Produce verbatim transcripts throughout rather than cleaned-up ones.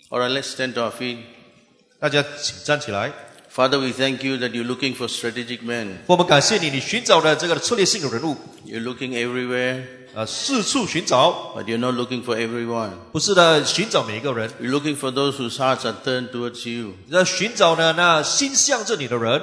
All right, let's stand to our feet. 大家请站起来。 Father, we thank you that you're looking for strategic men. 我们感谢你，你寻找的这个策略性的人物， You're looking everywhere, 呃，四处寻找， but you're not looking for everyone. 不是的，寻找每一个人， You're looking for those whose hearts are turned towards you. 你在寻找呢那心向着你的人。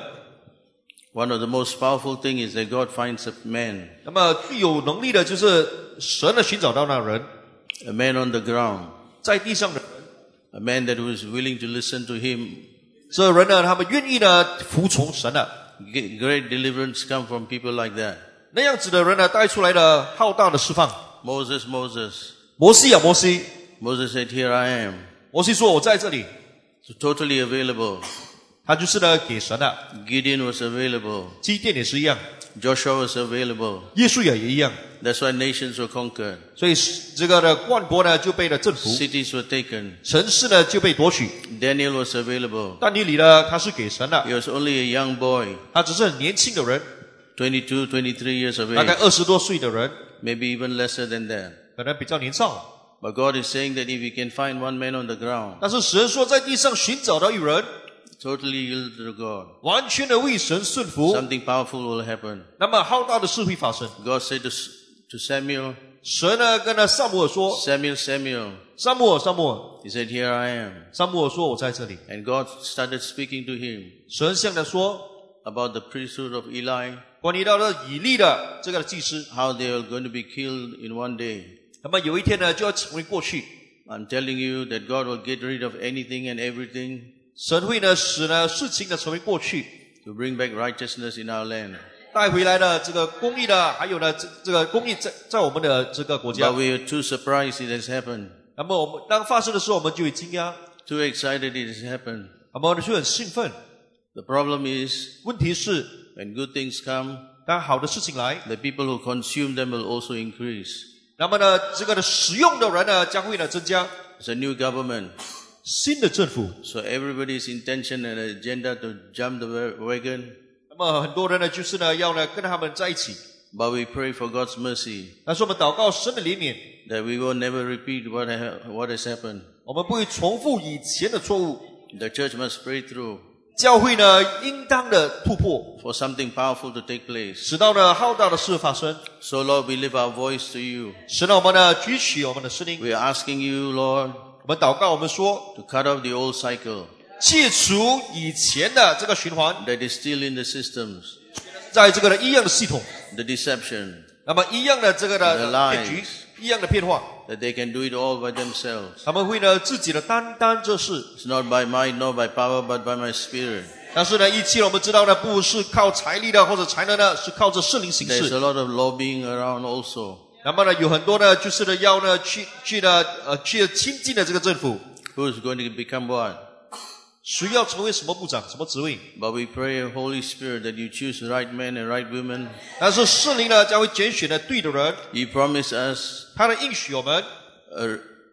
One of the most powerful things is that God finds a man, 那么最有能力的就是神呢寻找到那人， a man on the ground, 在地上的人， a man that was willing to listen to him. 这人呢，他们愿意呢服从神的。 Great deliverance come from people like that. 那样子的人呢，带出来的浩大的释放。 Moses, Moses. 摩西啊，摩西， Moses said, here I am. 摩西说：“我在这里。 So totally available. ” 他就是呢给神的。 Gideon was available. 基甸也是一样， Joshua was available. 耶稣也一样。 That's why nations were conquered. 所以这个的万国呢就被了征服， Cities were taken. 城市呢就被夺取。 Daniel was available. 但以理呢，他是给神的， He was only a young boy, 他只是很年轻的人， twenty-two, twenty-three years of 大概 age, 二十多岁的人， maybe even lesser than that. 可能比较年少。 But God is saying that if you can find one man on the ground, 但是神说，在地上寻找到一人， totally yielded to God, 完全的为神顺服， something powerful will happen. 那么浩大的事会发生。 God said to, to Samuel, 神呢跟那撒母耳说 Samuel, Samuel. 撒母耳，撒母耳， He said, here I am. 撒母耳说：“我在这里。 And God started speaking to him ” 神向他说 about the priesthood of Eli, 关于到了以利的这个祭司， how they are going to be killed in one day. 那么有一天呢就要成为过去。 I'm telling you that God will get rid of anything and everything 神会呢使呢事情呢成为过去， to bring back righteousness in our land. 带回来的这个公义的，还有呢这这个公义在在我们的这个国家 But。we are too surprised it has happened, 那么我们当发生的时候，我们就会惊讶， too excited it has happened. 那么我们就很兴奋。 The problem is, 问题是， when good things come, 当好的事情来， the people who consume them will also increase. 那么呢这个的使用的人呢将会呢增加。 It's a new government, 新的政府， so everybody's intention and agenda to jump the wa- wagon. 那么很多人呢就是呢要呢跟他们在一起。 But we pray for God's mercy, 但是我们祷告神的怜悯， that we will never repeat what, ha- what has happened. 我们不会重复以前的错误。 The church must pray through 教会呢应当的突破， for something powerful to take place. 使到呢浩大的事发生。 So Lord, we lift our voice to you. 使到我们呢举起我们的声音， We are asking you, Lord, 我们祷告，我们说 to cut off the old cycle 戒除以前的这个循环， that is still in the systems, 在这个的一样的系统， the deception, 那么一样的这个 The 的 lies 骗局，一样的骗话， that they can do it all by themselves. 他们会呢自己的担当这事。 It's not by might, nor by power, but by my spirit. 但是呢，一切我们知道呢，不是靠财力的或者才能的，是靠着圣灵行 There's 事 a。lot of lobbying around also. 那么呢，有很多呢，就是呢要呢去去呢呃去亲近的这个政府， Who is going to become what? 谁要成为什么部长、什么职位？ But we pray, Holy Spirit, that you choose the right men and right women. 但是圣灵呢将会拣选的对的人， You promise us 他的应许我们， a,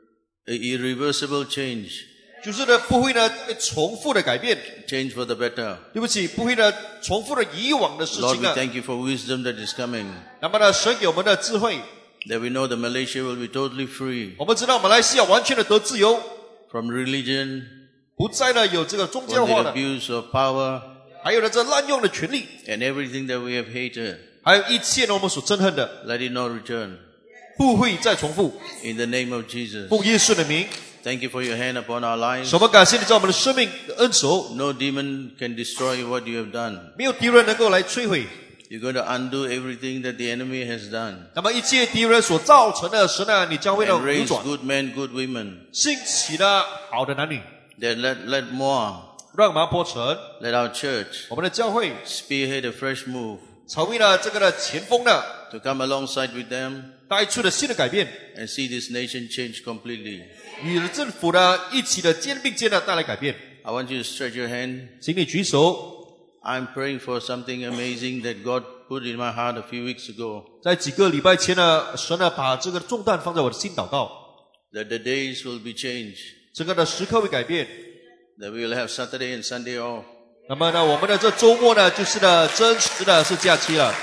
a irreversible change, 就是呢不会呢重复的改变。 change for the better. 对不起，不会呢重复的以往的事 Lord, 情 we 啊。 thank you for wisdom that is coming, 那么呢，神给我们的智慧， that we know that Malaysia will be totally free 我们知道马来西亚完全的得自由， from religion, 不再呢有这个宗教 from 化 the 的， abuse of power, 还有呢这滥用的权利， and everything that we have hated. 还有一切呢我们所憎恨的， Let it not return. 不会再重复。 In the name of Jesus. 奉耶稣的名， Thank you for your hand upon our lives. 我们感谢你在我们的生命的恩手， No demon can destroy what you have done. 没有敌人能够来摧毁。 You're going to undo everything that the enemy has done. 那么一切敌人所造成的神啊，你将会呢 And 扭 raise 转， good men, good women. 兴起的好的男女， That let, let more, 让马坡城 let our church 我们的教会 spearhead a fresh move 成为了这个的前锋呢， to come alongside with them 带出了新的改变， and see this nation change completely. 与政府呢一起的肩并肩的带来改变。 I want you to stretch your hand. 请你举手。 I'm praying for something amazing that God put in my heart a few weeks ago. 在几个礼拜前呢，神呢把这个重担放在我的心祷告， That the days will be changed. 整个的时刻会改变。 That we will have Saturday and Sunday off. 那么呢，我们的这周末呢，就是呢真实的是假期了，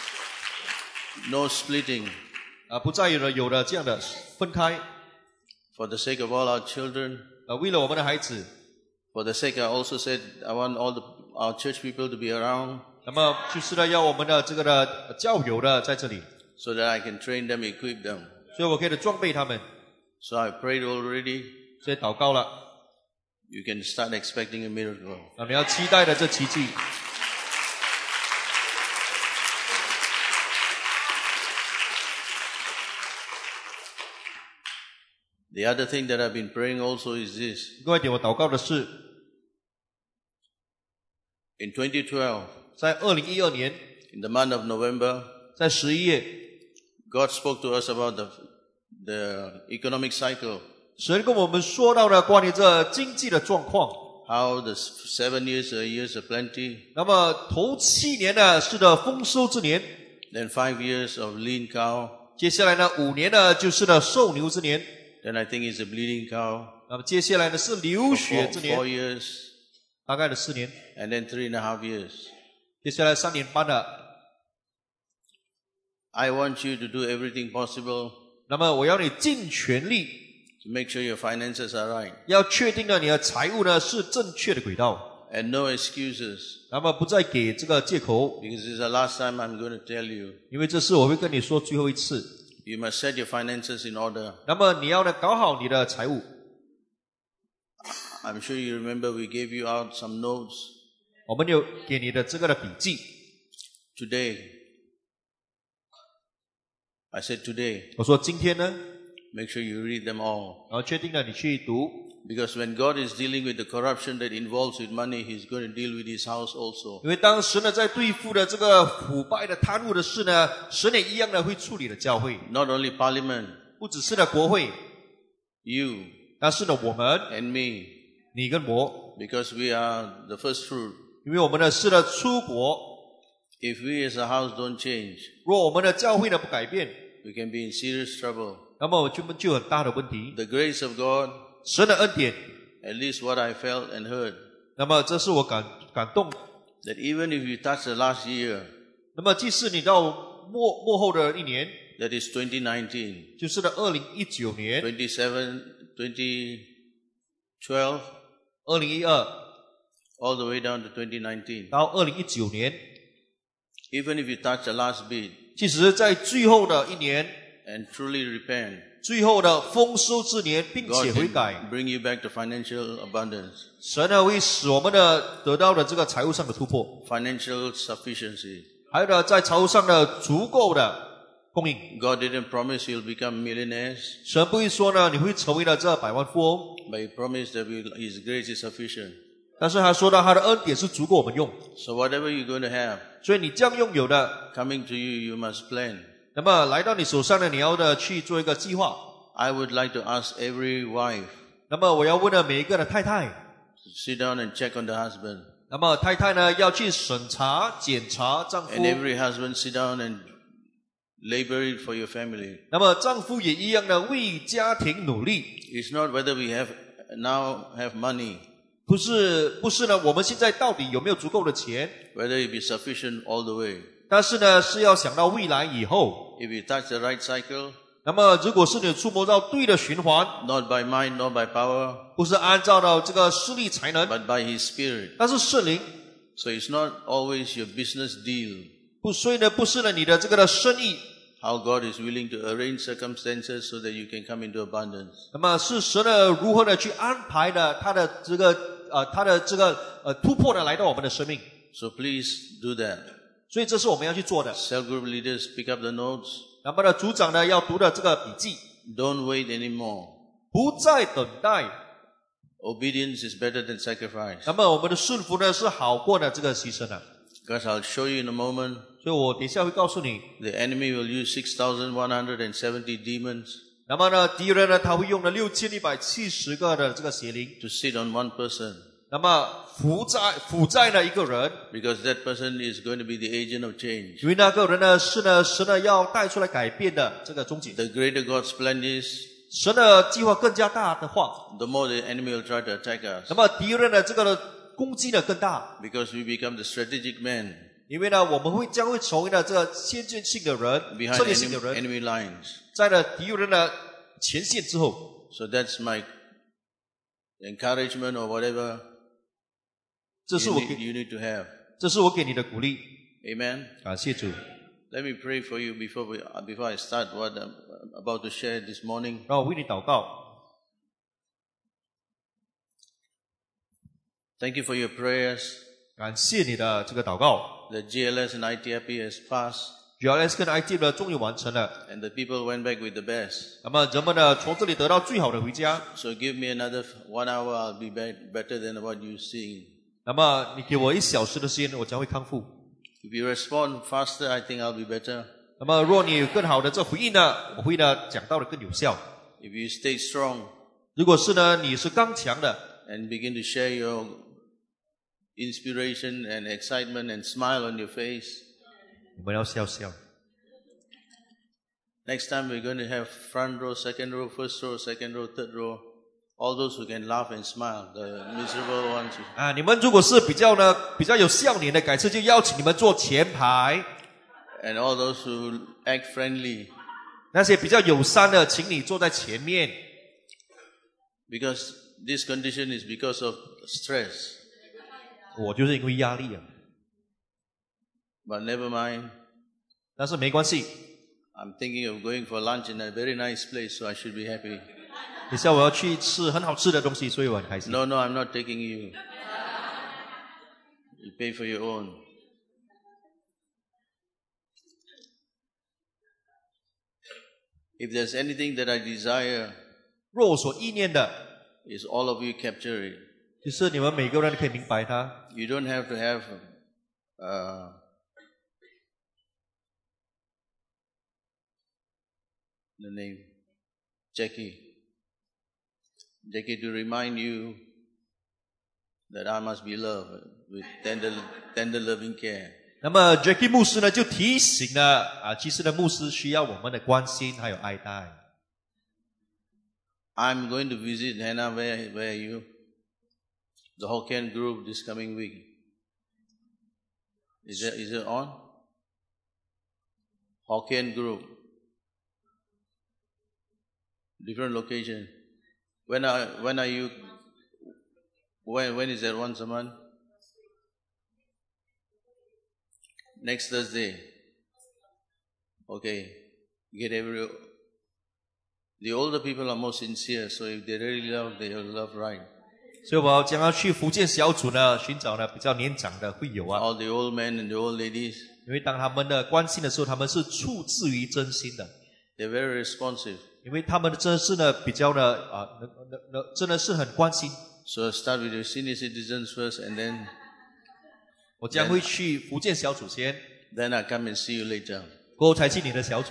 No splitting. 啊，不再有了有了这样的分开。 For the sake of all our children, 呃，为了我们的孩子， for the sake I also said I want all the, our church people to be around 那么就是呢，要我们的这个的教友的在这里， so that I can train them, equip them. 所以我可以装备他们。 So I prayed already. 所以祷告了， You can start expecting a miracle. 那你要期待的这奇迹。 The other thing that I've been praying also is this. 另外一点，我祷告的是， In twenty twelve, 在二零一二年， in the month of November, 在十一月， God spoke to us about the, the economic cycle, 神跟我们说到了关于这经济的状况。 how the seven years are years of plenty, 那么头七年呢是的丰收之年， then five years of lean cow, 接下来呢五年呢就是呢瘦牛之年， then I think it's a bleeding cow, 那么接下来呢是流 for 血 four, 之 four 年， years, 大概的四年， and then three and a half years. 接下来三年半了。 I want you to do everything possible 那么我要你尽全力， to make sure your finances are right, 要确定呢你的财务呢是正确的轨道， and no excuses, 那么不再给这个借口， because this is the last time I'm going to tell you. 因为这是我会跟你说最后一次。 You must set your finances in order. 那么你要呢搞好你的财务。 I'm sure you remember we gave you out some notes 我们有给你的这个的笔记， today. I said today, 我说今天呢， make sure you read them all. 然后确定了你去读， Because when God is dealing with the corruption that involves with money, He's going to deal with His house also. 因为当神呢在对付的这个腐败的贪污的事呢，神也一样的会处理的教会， Not only Parliament, 不只是呢国会， you 但是呢我们， and me, 你跟我， because we are the first fruit. 因为我们呢是呢出国， If we as a house don't change, 如果我们的教会呢不改变， we can be in serious trouble. 那么就就有很大的问题。 The grace of God, 神的恩典， at least what I felt and heard, 那么这是我感感动。 that even if you touch the last year, 那么即使你到末末后的一年， that is twenty nineteen, 就是呢二零一九年、 twenty-seven, twenty twelve, 二零一二 all the way down to twenty nineteen. 到二零一九年， Even if you touch the last bit 即使是在最后的一年， and truly repent, 最后的丰收之年，并 God 且悔 can 改， bring you back to financial abundance, 神呢会使我们的得到的这个财务上的突破， financial sufficiency. 还有呢在财务上的足够的供应。 God didn't promise you'll become millionaires, 神不会说呢你会成为了这百万富翁， but He promised that we'll, His grace is sufficient. 但是他说到他的恩典是足够我们用， So whatever you're going to have 所以你这样拥有的， coming to you, you must plan. 那么来到你手上呢，你要的去做一个计划。 I would like to ask every wife 那么我要问呢每一个的太太， to sit down and check on the husband, 那么太太呢要去审查检查丈夫， and every husband sit down and labor it for your family. 那么丈夫也一样的为家庭努力。 It's not whether we have now have money, 不是不是呢，我们现在到底有没有足够的钱？ whether it be sufficient all the way. 但是呢，是要想到未来以后。 If you touch the right cycle, 那么，如果是你触摸到对的循环， not by mind, not by power, 不是按照到这个势力才能， but by His Spirit. 但是圣灵， So it's not always your business deal, 不，所以呢，不是呢你的这个的生意， how God is willing to arrange circumstances so that you can come into abundance. 那么是神呢如何的去安排的他的这个呃他的这个呃突破呢来到我们的生命， So please do that. 所以这是我们要去做的。 Cell group leaders, pick up the notes. 那么呢，组长呢要读的这个笔记， Don't wait anymore. 不再等待。 Obedience is better than sacrifice. 那么我们的顺服呢是好过呢这个牺牲的。 Because I'll show you in a moment, 所以我等一下会告诉你， the enemy will use six thousand one hundred seventy demons 那么呢敌人呢他会用了六千一百七十个的这个邪灵， to sit on one person. 那么负债负债呢一个人， Because that person is going to be the agent of change. 因为那个人呢是呢神呢要带出来改变的这个终结。 The greater God's plan is, 神的计划更加大的话， the more the enemy will try to attack us. 那么敌人的这个的攻击呢更大， Because we become the strategic man 因为呢我们会将会成为了这个先见性的人、 behind 策略性的 enemy, 人， enemy lines. 在了敌人的前线之后。 So that's my encouragement or whatever 这是 you 我 need, 给 you need to have. 这是我给你的鼓励。 Amen. 感谢主。 Let me pray for you before we, before I start what I'm about to share this morning. 让我为你祷告。 Thank you for your prayers. 感谢你的这个祷告。 The G L S and I T I P has passed, G L S 跟 I T 呢终于完成了， and the people went back with the best. 那么人们呢从这里得到最好的回家。 So give me another one hour, I'll be be- better than what you're seeing. 那么你给我一小时的时间，我将会康复。 If you respond faster, I think I'll be better. 那么若你有更好的这回应呢，我会呢讲到的更有效。 If you stay strong 如果是呢你是刚强的， and begin to share your inspiration and excitement and smile on your face, 我们要笑笑。 next time we're going to have front row, second row, first row, second row, third row, all those who can laugh and smile, the miserable ones. 啊，你们如果是比较呢比较有笑脸的，改次就邀请你们坐前排； And all those who act friendly, 那些比较友善的，请你坐在前面。 because this condition is because of stress. 我就是因为压力啊， But never mind, 但是没关系。 I'm thinking of going for lunch in a very nice place, so I should be happy. 等下我要去吃很好吃的东西，所以我很开心。 No, no, I'm not taking you. You pay for your own. If there's anything that I desire, 若我所意念的， is all of you capture it. 就是你们每个人都可以明白它。 You don't have to have uh, the name Jackie. Jackie to remind you that I must be loved with tender, tender loving care. 那么 Jackie 牧师呢就提醒了啊，其实呢牧师需要我们的关心还有爱戴。 I'm going to visit Hannah. Where, where are you? The Hokkien group this coming week. Is it, is it on? Hokkien group. Different location. When are, when are you, when, when is that once a month? Next Thursday. Okay. Get every, the older people are more sincere, so if they really love, they will love right. 所以我将要去福建小组呢，寻找呢比较年长的会友啊， All the old men and the old ladies, 因为当他们的关心的时候，他们是出自于真心的， they're very responsive. 因为他们的真的是呢比较呢啊，那那那真的是很关心。 So start with your senior citizens first, and then 我将会去福建小组先， then I come and see you later. 过后才去你的小组。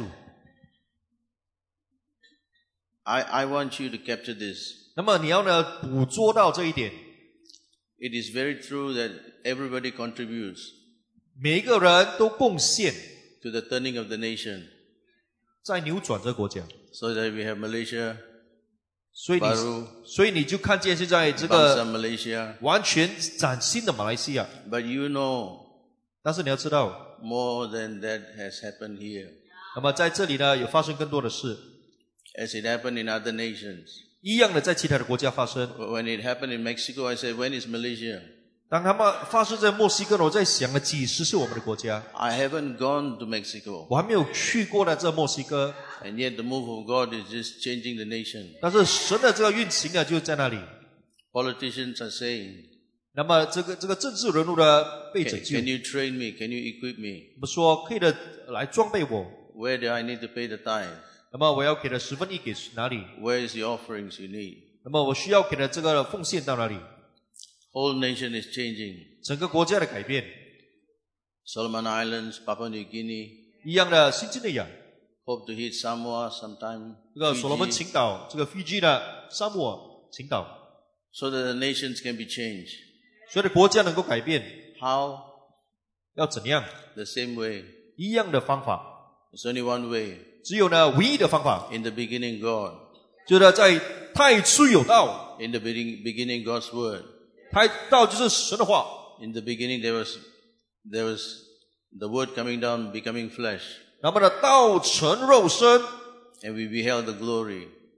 I, I want you to capture this. 那么你要呢捕捉到这一点， It is very true that everybody contributes 每一个人都贡献 to the turning of the nation, 在扭转这个国家， so that we have Malaysia, 所以你 Baru, 所以你就看见现在这 Bangsa 个 Malaysia. 完全崭新的马来西亚。 But you know, 但是你要知道， more than that has happened here, 那么在这里呢有发生更多的事， as it happened in other nations. 一样的在其他的国家发生。 When it happened in Mexico, I said, when is Malaysia? 当他们发生在墨西哥呢，我在想了几时是我们的国家？ I haven't gone to Mexico, 我还没有去过呢这墨西哥， and yet the move of God is just changing the nation. 但是神的这个运行啊就在那里。 Politicians are saying, 那么这个这个政治人物的被拯 can, 救， can you train me? Can you equip me? 我们说可以的来装备我， Where do I need to pay the tithe? 那么我要给的十分一给哪里？ Where is the offerings you need? 那么我需要给的这个奉献到哪里？ Whole nation is changing. 整个国家的改变， Solomon Islands, Papua New Guinea, 一样的新几内亚， hope to hit Samoa sometime. 这个所罗门 Fiji, 群岛，这个 Fiji 呢，沙漠尔群岛， so that the nations can be changed. 所有的国家能够改变， How? 要怎样？ The same way. 一样的方法， There's only one way. 只有呢唯一的方法， In the beginning, God. 就是在太初有道， In the beginning, beginning God's word. 太道就是神的话。 In the beginning, there was, there was the word coming down, becoming flesh. 那么呢，道成肉身， And we beheld the glory.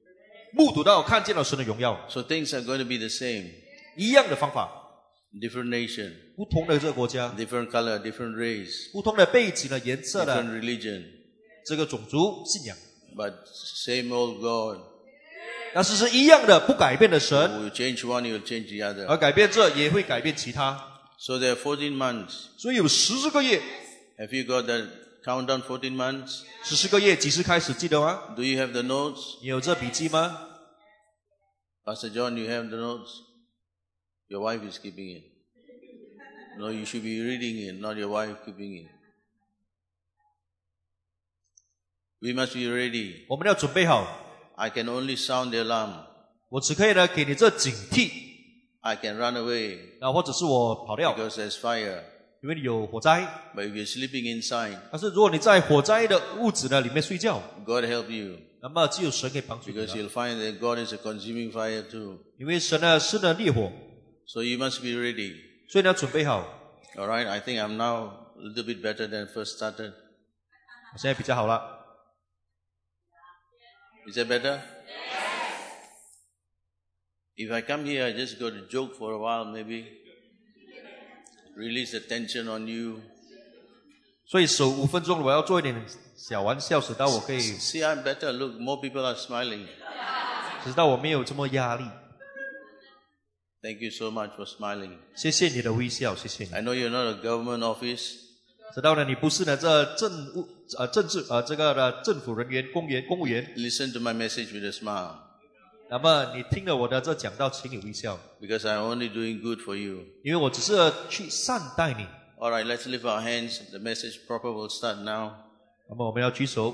目睹到看见了神的荣耀。 So things are going to be the same. 一样的方法， Different nation, 不同的这个国家， different color, different race, 不同的背景的颜色 different 的 religion, 这个种族信仰， but same old God. 但是是一样的，不改变的神， Who will change one, he will change the 而 other. 改变这也会改变其他。 So there are fourteen months. 所以有十个月， Have you got that countdown fourteen months? 十四个月几时开始记得吗？ Do you have the notes? 你有这笔记吗？ Pastor John, you have the notes? Your wife is keeping it. No, you should be reading it, not your wife keeping it. We must be ready. 我们要准备好。 I can only sound the alarm. 我只可以呢给你这警惕， I can run away 啊，或者是我跑掉， because there's fire. 因为你有火灾。 But if you're sleeping inside, 但是如果你在火灾的屋子呢里面睡觉， God help you 那么只有神可以帮助你 because 了， you'll find that God is a consuming fire too. 因为神呢是呢烈火， So you must be ready. 所以你要准备好。 All right, I think I'm now a little bit better than first started. 我现在比较好了。 Is that better? If I come here, I just got to joke for a while, maybe. Release the tension on you. 所以首五分钟我要做一点小玩笑，使到我可以， See, I'm better. Look, more people are smiling. 使到我没有这么压力。 Thank you so much for smiling. 谢谢你的微笑，谢谢你。 I know you're not a government office, 知道呢，你不是呢这政务呃政治呃这个的政府人员、公员、公务员， listen to my message with a smile 那么你听了我的这讲道，请你微笑， because I'm only doing good for you. 因为我只是去善待你。 All right, let's lift our hands. The message proper will start now. 那么我们要举手。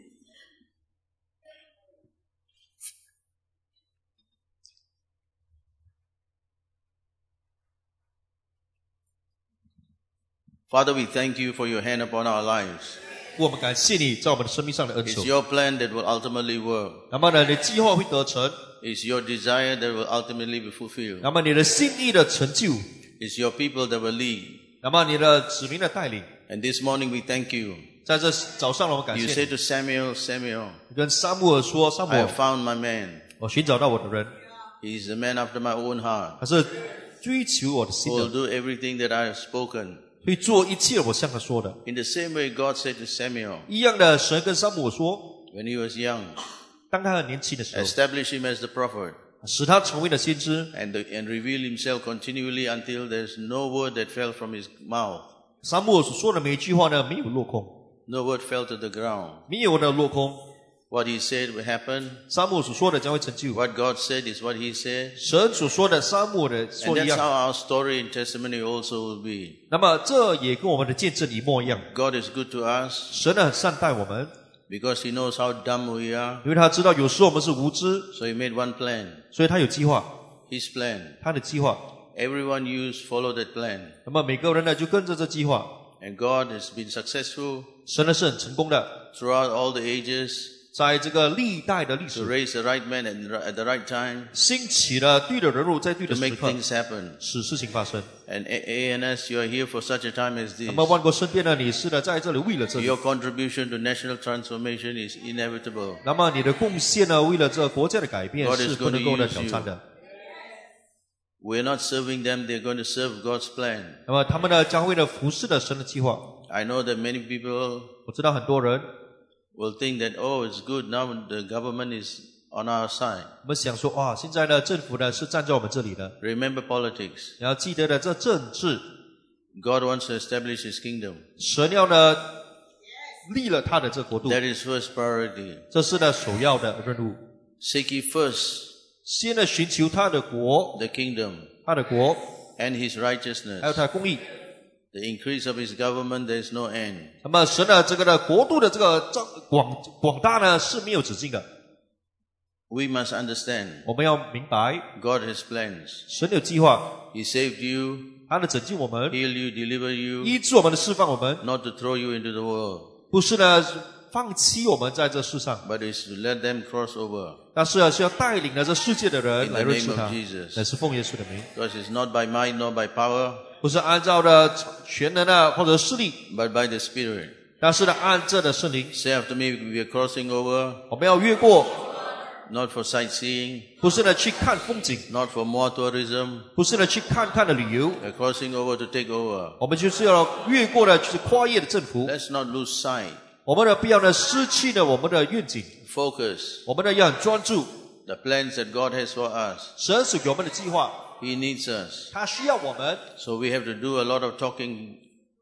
Father, we thank you for your hand upon our lives. 我们感谢你在我们的生命上的恩手 It's。your plan that will ultimately work. 那么呢，你的计划会得成， It's your desire that will ultimately be fulfilled. 那么你的心意的成就， It's your people that will lead. 那么你的子民的带领， And this morning we thank you. 在这早上我们感 You 谢 said 你。 to Samuel, Samuel, 你跟撒母耳说：“撒母 I 耳 have，found my man. 我寻找到我的人， He is a man after my own heart. 他是追求我的 Who 心 will 的， do everything that I have spoken. 会做一切我向他说的。 In the same way God said to Samuel 一样的，神跟撒母耳说， when he was young, 当他很年轻的时候， establish him as the prophet 使他成为了先知。 and, and reveal himself continually until there's no word that fell from his mouth. 撒母耳所说的每一句话呢，没有落空， No word fell to the ground. 没有的落空。 What he said will happen. 撒母耳所说的将会成就， What God said is what he said. 神所说的，撒母耳的 And 说的一 that's 样。 how our story and testimony also will be. 那么这也跟我们的见证一模一样。 God is good to us 神呢很善待我们， because he knows how dumb we are. 因为他知道有时候我们是无知， So he made one plan. 所以他有计划， His plan. 他的计划。 Everyone you follow that plan. 那么每个人呢就跟着这计划， And God has been successful 神呢是很成功的， throughout all the ages 在这个历代的历 to 史， raise the right man at the at the right time 兴起了对的人物在对 to 的时 make 刻， things happen. 使事情发生。 And A- ANS, you are here for such a time as 那 this. 么万国身边的你是呢在这里为了这里， Your contribution to national transformation is inevitable. 那么你的贡献呢为了这国家的改变 God is 是不能够 going 的 to 挑 use 战的。 We're not serving them, they're going to serve God's plan. 那么他们呢将为了服侍的神的计划。 I know that many people 我知道很多人 will think that, oh, it's good, now the government is on our side. 我们想说，哇，现在呢政府呢是站在我们这里的。 Remember politics. 你要记得的，这政治 God wants to establish His kingdom. 神要呢立了他的这国度， That is first priority. 这是呢首要的任务。 Seek ye first 先呢寻求他的国， the kingdom 他的国， and His 还有 righteousness. 他的公义。 The increase of His government, there is no end. 那么神的这个的国度的这个张广广大呢是没有止境的。 We must understand 我们要明白， God has plans. 神有计划， He saved you, 他的拯救我们， heal you, deliver you, 医治我们的释放我们， not to throw you into the world, 不是呢放弃我们在这世上， but is to let them cross over. 但是呢是要带领了这世界的人 In 来 the 认识 name 他 of，Jesus. 乃是奉耶稣的名， Because it's not by might nor by power, 不是按照的全能啊或者势力， but by the Spirit. 但是呢按着的圣灵， Say after me, we are crossing over 我们要越过 not for sightseeing, 不是呢去看风景， not for more tourism. 不是呢去看看的旅游， We're crossing over to take over. 我们就是要越过了就是跨越的政府。 Let's not lose sight, 我们呢不要呢失去了我们的愿景， focus. 我们呢要很专注。 The plans that God has for us. 神是给我们的计划， He needs us. 他需要我们， So we have to do a lot of talking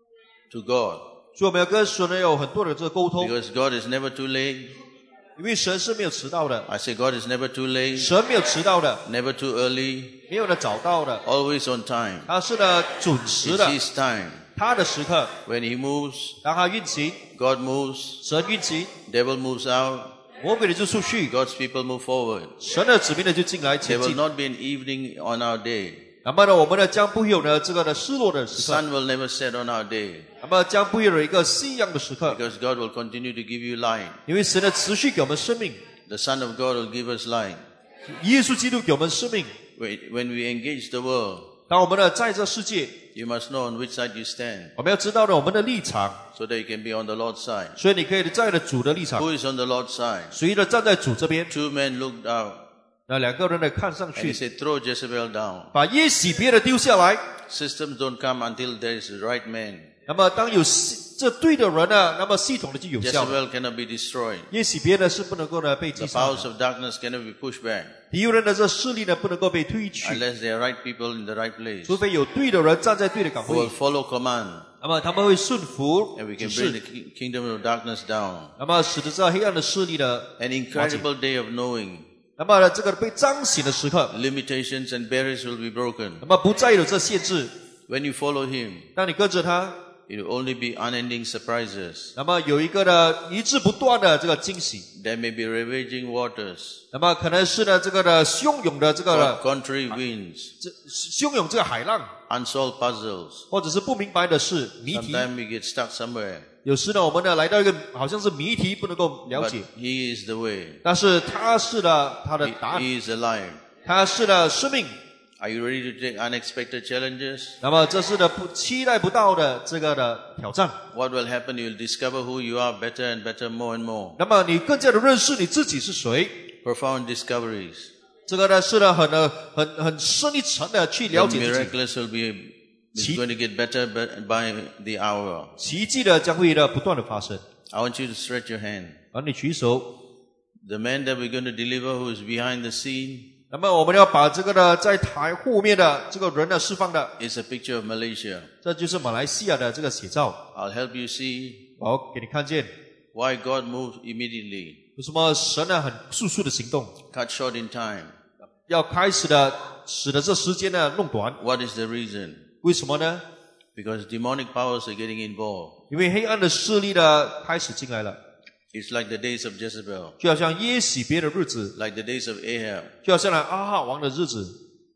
to God. 所以我们要跟神呢有很多的这个沟通， Because God is never too late. 因为神是没有迟到的， I say God is never too late, 神没有迟到的， never too early, 没有呢早到的， always on time. 他是呢准时 It's 的， His time. 他的时刻， When He moves, 当他运行， God moves, 神运行， devil moves out, 魔鬼的就出去， God's people move forward. 神的子民呢就进来 There 前 will 进。 not be an evening on our day. 那么呢，我们呢将不会有呢这个的失落的时刻， Sun will never set on our day. 那么将不会有一个夕阳的时刻， Because God will continue to give you light. 因为神呢持续给我们生命， The Son of God will give us light. 耶稣基督给我们生命。 When when we engage the world, 当我们呢在这世界， you must know on which side you stand, 我们要知道呢我们的立场， so that you can be on the Lord's side. 所以你可以站在主的立场， Who is on the Lord's side? 随着站在主这边， Two men looked out, 那两个人呢看上 and he 去， said, "Throw Jezebel down." 把耶洗别的丢下来。 Systems don't come until there is the right man. 那么当有系这对的人呢，那么系统的就有效了。 Jezebel cannot be destroyed. 耶洗别呢是不能够呢被 The 击杀 powers 的， of darkness cannot be pushed back 敌人的这势力呢不能够被推去， unless there are right people in the right place 除非有对的人站在对的岗 who will 位， follow command, 那么他们会顺服 and we 指 can bring 示 the，ki- kingdom of darkness down. 那么使得这黑暗的势力呢， An incredible day of knowing. 那么呢这个被彰显的时刻， Limitations and barriers will be broken. 那么不再有这限制。 When you follow Him, 当你跟着他， it will only be unending surprises. 那么有一个呢一直不断的这个惊喜， There may be ravaging waters, 那么可能是呢这个的汹涌的这个 con- 的 contrary winds, 这汹涌这个海浪， unsolved puzzles. 或者是不明白的事谜题。 Sometimes we get stuck somewhere, 有时呢，我们呢来到一个好像是谜题，不能够了 but 解， He is the way. 但是他是呢他的 He, 答案， he is alive. 他是呢生命。 Are you ready to take unexpected challenges? 那么这是呢不期待不到的这个的挑战。 What will happen? You'll discover who you are better and better, more and more. 那么你更加的认识你自己是谁。 Profound discoveries. 这个呢是呢很呢很很深一层的去 The 了解自己。 miraculous will be is Chi- going to get better be- by the hour. 奇迹呢将会呢不断的发生。 I want you to stretch your hand. 而你举手， The man that we're going to deliver who is behind the scene 那么我们要把这个呢在台后面的这个人呢释放的， is a picture of Malaysia. 这就是马来西亚的这个写照。 I'll help you see 好，给你看见 why God moved immediately, 有什么神呢很速速的行动， cut short in time. 要开始的使得这时间呢弄短。 What is the reason? 为什么呢？ Because demonic powers are getting involved. 因为黑暗的势力呢开始进来了， It's like the days of Jezebel, 就好像耶洗别的日子， like the days of Ahab. 就好像呢阿哈王的日子。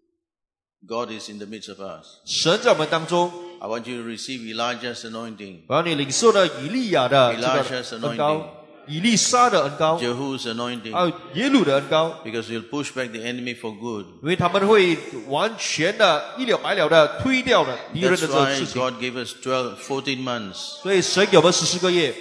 God is in the midst of us. 神在我们当中， I want you to receive Elijah's anointing, 我要你领受了以利亚的这 Elisha's 个恩膏，以利沙的恩膏， Jehu's anointing, 还有耶鲁的恩膏， because you'll push back the enemy for good. 因为他们会完全的一了百了的推掉了敌人的 That's 这个 why 事情。 God gave us twelve, fourteen months, 所以神给我们十四个月，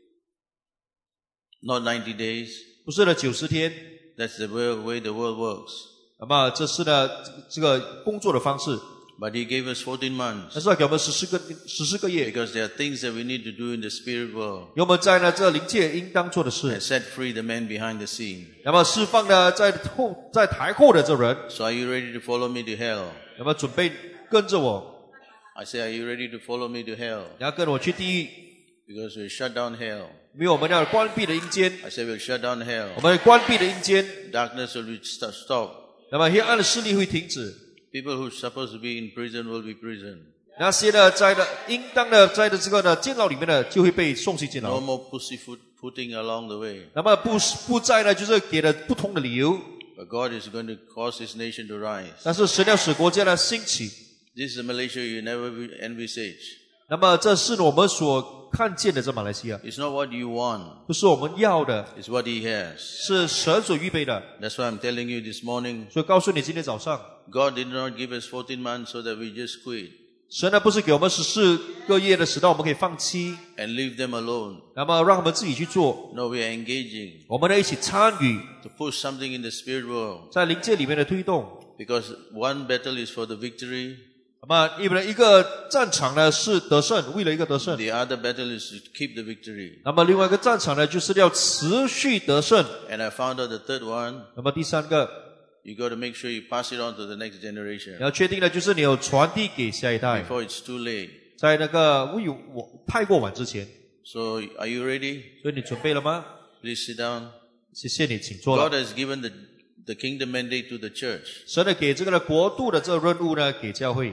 not ninety days. 不是呢九十天。 That's the way, way the world works. 那么这是呢这个工作的方式， But He gave us fourteen 但 months 是要给我们十四个十四个月， because there are things that we need to do in the spirit world 有我们在呢这灵界应当做的 and 事。 set free the man behind the scene. 那么释放呢在后在台后的这人， So are you ready to follow me to hell? 那么准备跟着我， I say, are you ready to follow me to hell? 你要跟我去地狱， Because we'll shut down hell. 因为我们要关闭的阴间， I say we'll shut down hell. 我们关闭的阴间， Darkness will be st- stopped. 那么黑暗的势力会停止。 People who are supposed to be in prison will be prison. 那些呢在的应当的在的这个呢监牢里面的就会被送去监 No 牢， more pussyfoot footing along the way. 那么不不再呢就是给了不同的理由， But God is going to cause His nation to rise. 但是神要使国家呢兴起。 This is a Malaysia you never envisage. 那么这是我们所看见的这马来西亚， It's not what you want. 不是我们要的， It's what He has. 是神所预备的。 That's why I'm telling you this morning, 所以告诉你，今天早上 God did not give us fourteen months so that we just quit. 神呢不是给我们十四个月的时代我们可以放弃， and leave them alone. 那么让他们自己去做。 No, we are engaging 我们呢一起参与 to push something in the spirit world. 在灵界里面的推动。 Because one battle is for the victory, 那么因为一个战场呢是得胜，为了一个得胜。 the other battle is to keep the victory. 那么另外一个战场呢就是要持续得胜。 And I found out the third one, 那么第三个 you got to make sure you pass it on to the next 你 generation 要确定的就是你要传递给下一代， before it's too late. 在那个未我太过晚之前。 So, are you ready? 所以你准备了吗？ Please sit down. 谢谢你，请坐 God 了。 has given the, the kingdom mandate to the church. 神呢给这个的国度的这个任务呢给教会。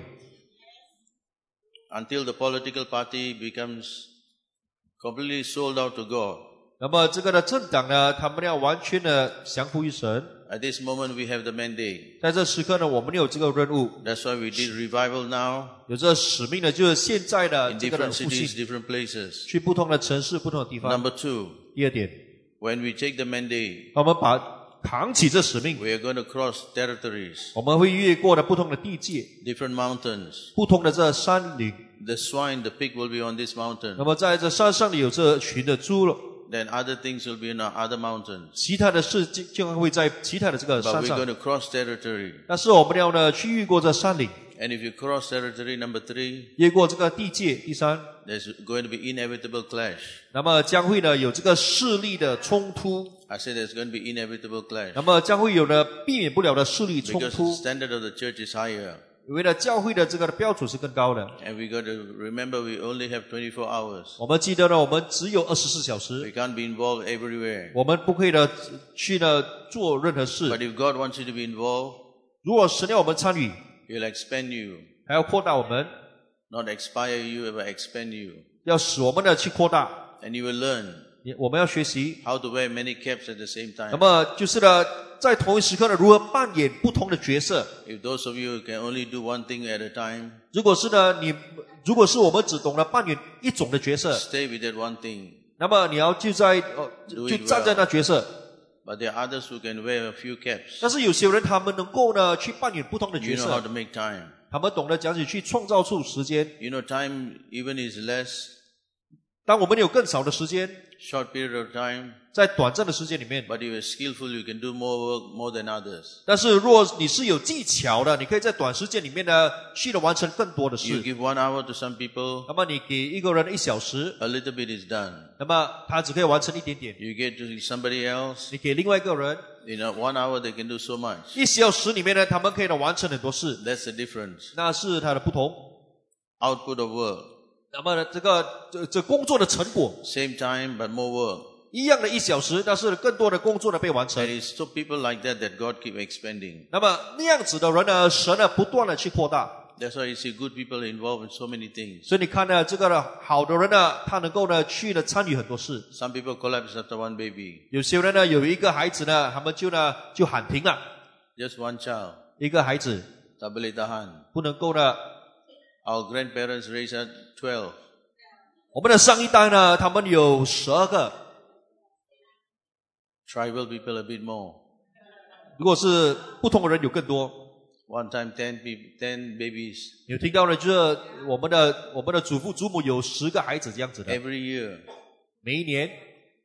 Until the political party becomes completely sold out to God. 那么这个的政党呢，他们要完全的降服于神。 At this moment, we have the mandate. 在这时刻呢，我们有这个任务， That's why we did revival now 有这个使命呢，就是现在的 in 这个的 different 复 cities, 兴， different places. 去不同的城市、不同的地方。 Number two, 第二点， when we take the mandate, 我们把扛起这使命， we are going to cross territories, 我们会越过的不同的地界、 different mountains. 不同的这山岭。 The swine, the pig will be on this mountain. 那么在这山上里有这群的猪了， Then other things will be in our other mountains. 其他的事就就会在其他的这个 But 山 we're 上 going。to cross territory. 但是我们要呢去越过这山岭， And if you cross territory, number three, 越过这个地界。第三， there's going to be inevitable clash. 那么将会呢有这个势力的冲突， I said there's going to be inevitable clash. 那么将会有呢避免不了的势力冲 Because the 突， standard of the church is higher. 因为呢教会的这个标准是更高的。 And we got to remember we only have twenty-four hours. 我们记得呢，我们只有二十四小时， We can't be involved everywhere. 我们不可以呢去呢做任何 But 事。 if God wants you to be involved, 如果神要我们参与， He'll expand you. 还要扩大我们， Not expire you, but expand you. 要使我们呢去扩大， And you will learn 也我们要学习。 how to wear many caps at the same 那 time. 么就是呢，在同一时刻呢，如何扮演不同的角色。 If those of you who can only do one thing at a time, 如果是呢，你如果是我们只懂得扮演一种的角色， stay with that one thing. 那么你要就在呃 Do 就 it 站在那角色。 But there are others who can wear a few caps. 但是有些人他们能够呢去扮演不同的 You 角 know how 色， to make time. 他们懂得讲起去创造出时间。 You know, time even is less, 当我们有更少的时间， short period of time. 在短暂的时间里面， But if you're skillful, you can do more work more than others. 但是若你是有技巧的，你可以在短时间里面呢去的完成更多的 You 事。 give one hour to some people, 那么你给一个人一小时， a little bit is done. 那么他只可以完成一点点。 You get to somebody else, 你给另外一个人 in a one hour they can do so much. 一小时里面呢，他们可以呢完成很多事， That's the difference. 那是它的不同。 Output of work. 那么呢，这个这这工作的成果 Same time, but more work. 一样的一小时，但是更多的工作呢被完成 And。it's so people like that that God keep expanding. 那么那样子的人呢，神呢不断的去扩大。 That's why you see good people involved in so many things. 所以你看呢，这个呢好的人呢，他能够呢去呢参与很多事。 Some people collapse after one baby. 有些人呢有一个孩子呢，他们就呢就喊停了， Just one child. 一个孩子 Tak boleh tahan. 不能够呢。 Our grandparents raised us twelve. 我们的上一代呢，他们有十二个。 Tribal people a bit more. 如果是不同的人有更多。 One time ten people, ten babies. 有听到呢，就是我们的我们的祖父祖母有十个孩子这样子的， Every year. 每一年。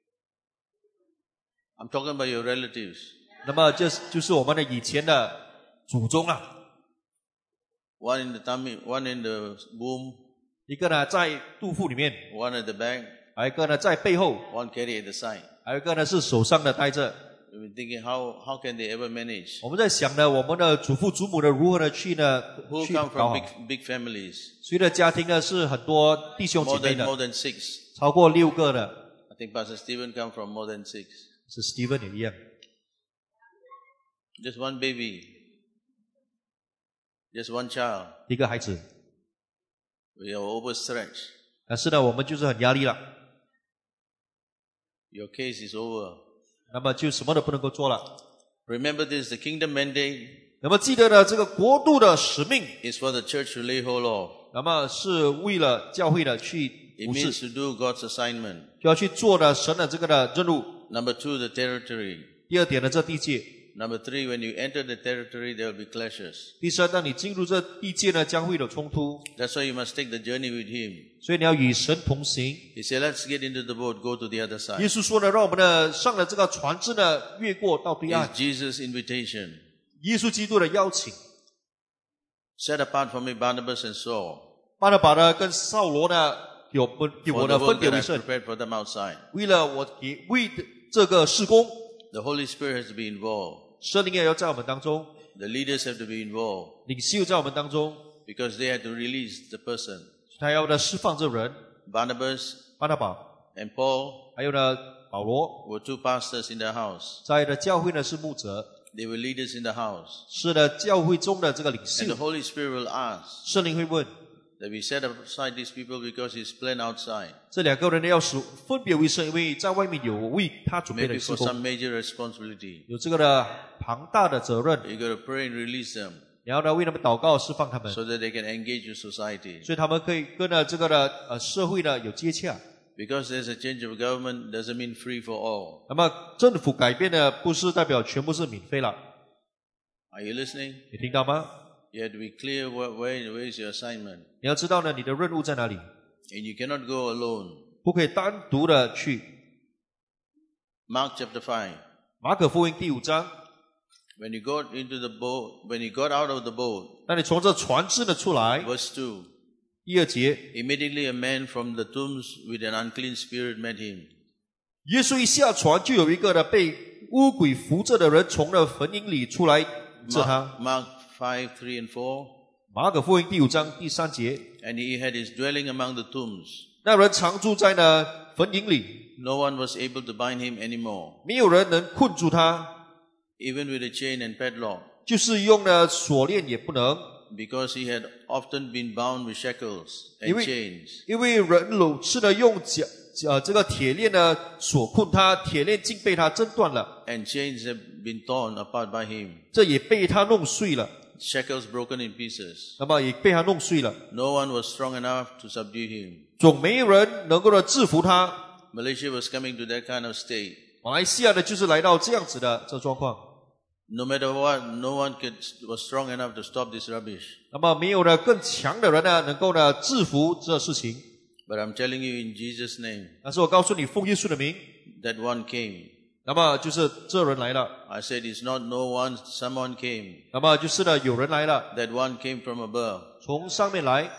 I'm talking about your relatives. 那么这就是我们的以前的祖宗啊。 One in the tummy, one in the womb, 一个呢在肚腹里面， one at the back, 还有一个呢在背后， one carry at the side. 还有一个呢是手上的戴着。 We've been thinking how, how can they ever manage? 我们在想呢，我们的祖父祖母呢如何的去呢 Who 去 come 搞 from 好？ big, big families? 所以的家庭呢是很多弟兄姐 More 妹 than, 的， more than six. 超过六个的。 I think Pastor Stephen come from more than six. 是 Steven 也一样， Just one baby. Just one child. 一个孩子。 We are overstretched. 但是呢，我们就是很压力了， Your case is over. 那么就什么都不能够做了。 Remember this, the kingdom mandate 那么记得呢，这个国度的使命， is for the church to lay hold of. 那么是为了教会的去 It 服 means 侍， to do God's assignment. 就要去做的神的这个的任务。 Number two, the territory. 第二点呢，这地界。 Number three, when you enter the territory, there will be clashes. 第三，当你进入这地界呢，将会有冲突， That's why you must take the journey with him. 所以你要与神同行。 He said, let's get into the boat, go to the other 耶 side. 稣说呢，让我们呢上了这个船只呢，越过到对岸 It's。Jesus' invitation. 耶稣基督的邀请， Set apart for me Barnabas and Saul 巴拿巴呢跟扫罗呢，给我们给 for 我 the 呢分 work 别 that 为 I 圣， prepared for them outside. 为了我给为这个事工， The Holy Spirit has to be involved. 圣灵也要在我们当中， The leaders have to be involved 领袖在我们当中， because they had to release the person. 他要呢释放这人。 Barnabas 巴拿巴， and Paul 还有呢保罗， were two pastors in their house. 在的教会呢是牧者， They were leaders in the house. 是的教会中的这个领 And the 袖。 Holy Spirit will ask 圣灵会问 that we set aside these people because He's planned outside. 这两个人呢要使分别为圣，因为在外面有为他准备 Maybe 的事 for 工， some major responsibility. 有这个的庞大的责任， You got to pray and release them 然后呢为他们祷告释放他们， so that they can engage with society. 所以他们可以跟呢这个的呃社会呢有接洽。 Because there's a change of government doesn't mean free for all. 那么政府改变呢，不是代表全部是免费了， Are you listening? 你听到吗？ You have to be clear where, where, where is your assignment. 你要知道呢，你的任务在哪里， And you cannot go alone. 不可以单独的去。 Mark chapter five. 马可福音第五章， When you got into the boat, when you got out of the boat, 当你从这船只呢出来， verse two, 第二节， immediately a man from the tombs with an unclean spirit met him. 耶稣一下船，就有一个呢被污鬼附着的人从了坟茔里出来治他。 Mark, Mark five, three and four. 马可福音第五章第三节， And he had his dwelling among the tombs. 那人常住在呢坟茔里， No one was able to bind him anymore, 没有人能困住他， even with a chain and padlock, 就是用了锁链也不能， because he had often been bound with shackles and 因为 chains. 因为人掳是呢用脚呃这个铁链呢锁困他，铁链竟被他挣断了， And chains have been torn apart by him. 这也被他弄碎了， Shackles broken in pieces. 那么也被他弄碎了， No one was strong enough to subdue him. 总没有人能够呢制服他。 Malaysia was coming to that kind of state. 马来西亚呢就是来到这样子的这状况， No matter what, no one could, was strong enough to stop this rubbish. 那么没有呢更强的人呢能够呢制服这事情。 But I'm telling you in Jesus' name, 但是我告诉你，奉耶稣的名， that one came. 那么就是这人来了， I said it's not no one, someone came. 那么就是呢有人来了， That one came from above. 从上面来，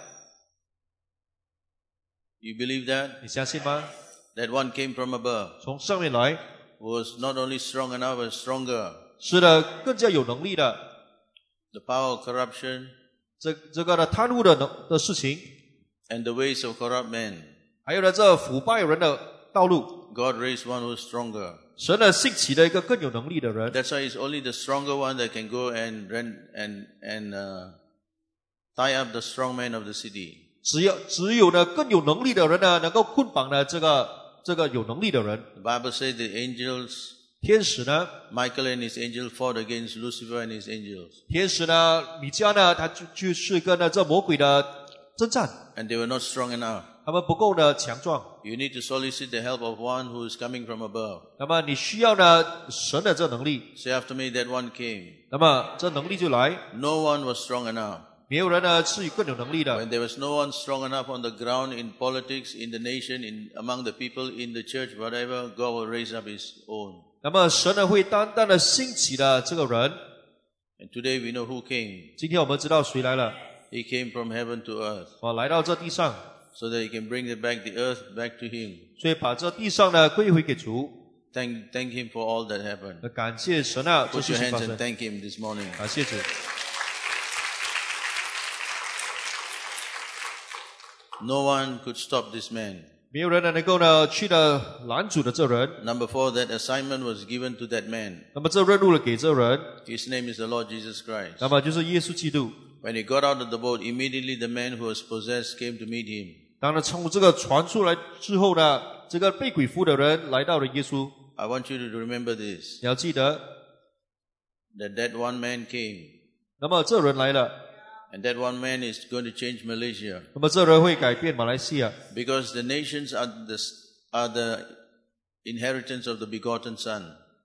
You believe that? 你相信吗？ That one came from above. 从上面来， Was not only strong enough, but stronger. 是的，更加有能力的， The power of corruption 这这个的贪污的能的事情， and the ways of corrupt men. 还有呢这腐败人的道路， God raised one who is stronger. 神呢兴起了一个更有能力的人， That's why it's only the stronger one that can go and rent and and uh, tie up the strong men of the city. 只有只有呢更有能力的人呢能够捆绑呢这个这个有能力的人。 The Bible says the angels, 天使呢， Michael and his angel fought against Lucifer and his angels. 天使呢，米迦呢，他就就是跟呢这魔鬼的征战， And they were not strong enough. 他们不够的强壮。 You need to solicit the help of one who is coming from above. 那么你需要呢神的这能力， Say after me, that one came. 那么这能力就来。 No one was strong enough. 没有人呢是更有能力的。 When there was no one strong enough on the ground, in politics, in the nation, in among the people, in the church, whatever, God will raise up his own. 那么神呢会单单的兴起的这个人。 And today we know who came. 今天我们知道谁来了， He came from heaven to earth, 啊，来到这地上， so that he can bring it back the earth back to him. 所以把这地上呢归回给主。 Thank, thank him for all that happened. 那感谢神啊，这 Put 事 your 情发 hands 生 and。thank him this morning. 感谢主。 No one could stop this man. 没有人呢能够呢去的拦阻的这人。 Number four, that assignment was given to that man. 那么这任务呢给这人， His name is the Lord Jesus Christ. 那么就是耶稣基督。 When he got out of the boat, immediately the man who was possessed came to meet him. 当然，从这个传出来之后呢，这个被鬼附的人来到了耶稣。 I want you to remember this, 你要记得， that that one man came. 那么这人来了， And that one man is going to change Malaysia. 那么这人会改变马来西亚， Because the nations are the, are the inheritance of the begotten Son.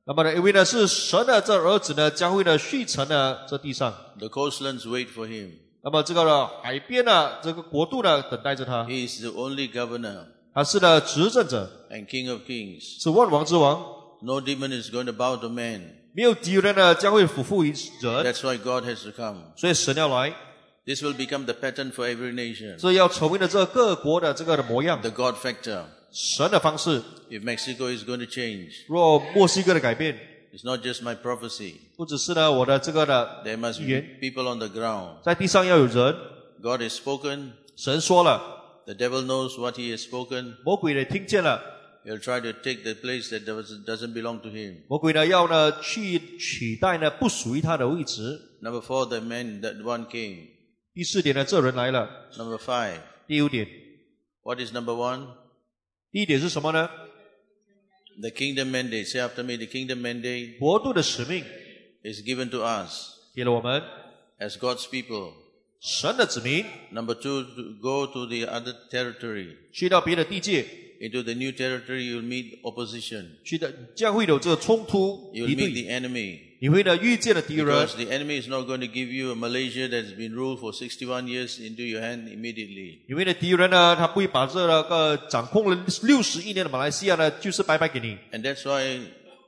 那么呢，因为呢是神的这儿子呢，将会呢续成呢这地上。 The coastlands wait for him. 那么这个呢海边呢，这个国度呢等待着他。 He is the only governor 他是呢执政者， and King of kings. 是万王之王。 No demon is going to bow to man. 没有敌人呢将会俯伏于人， That's why God has to come. 所以神要来， This will become the pattern for every nation. 这要成为了这各国的这个的模样。 The God factor. 神的方式， If Mexico is going to change, 若墨西哥的改变， it's not just my prophecy. 不只是呢我的这个的 There must 预 be 言， people on the ground. 在地上要有人。 God has spoken. 神说了， The devil knows what he has spoken. 魔鬼呢听见了， He'll try to take the place that does- doesn't belong to him. 魔鬼呢要呢去取代呢不属于他的位置。 Number four, the man, that one came. 第四点呢，这人来了。 Number five, 第五点， what is number one? 第一点是什么呢？ The kingdom mandate. Say after me, the kingdom mandate 国度的使命 is given to us 给了我们 as God's people. 神的子民， Number two, to go to the other territory. 去到别的地界， Into the new territory, you'll meet opposition. 去的将会有这个冲突 You'll 敌 meet 对， the enemy. 你会呢遇见了敌人， Because the enemy is not going to give you a Malaysia that's been ruled for sixty-one years into your hand immediately. 因为呢敌人呢他不会把这个掌控了六十一年的马来西亚呢就是白白给你。 And that's why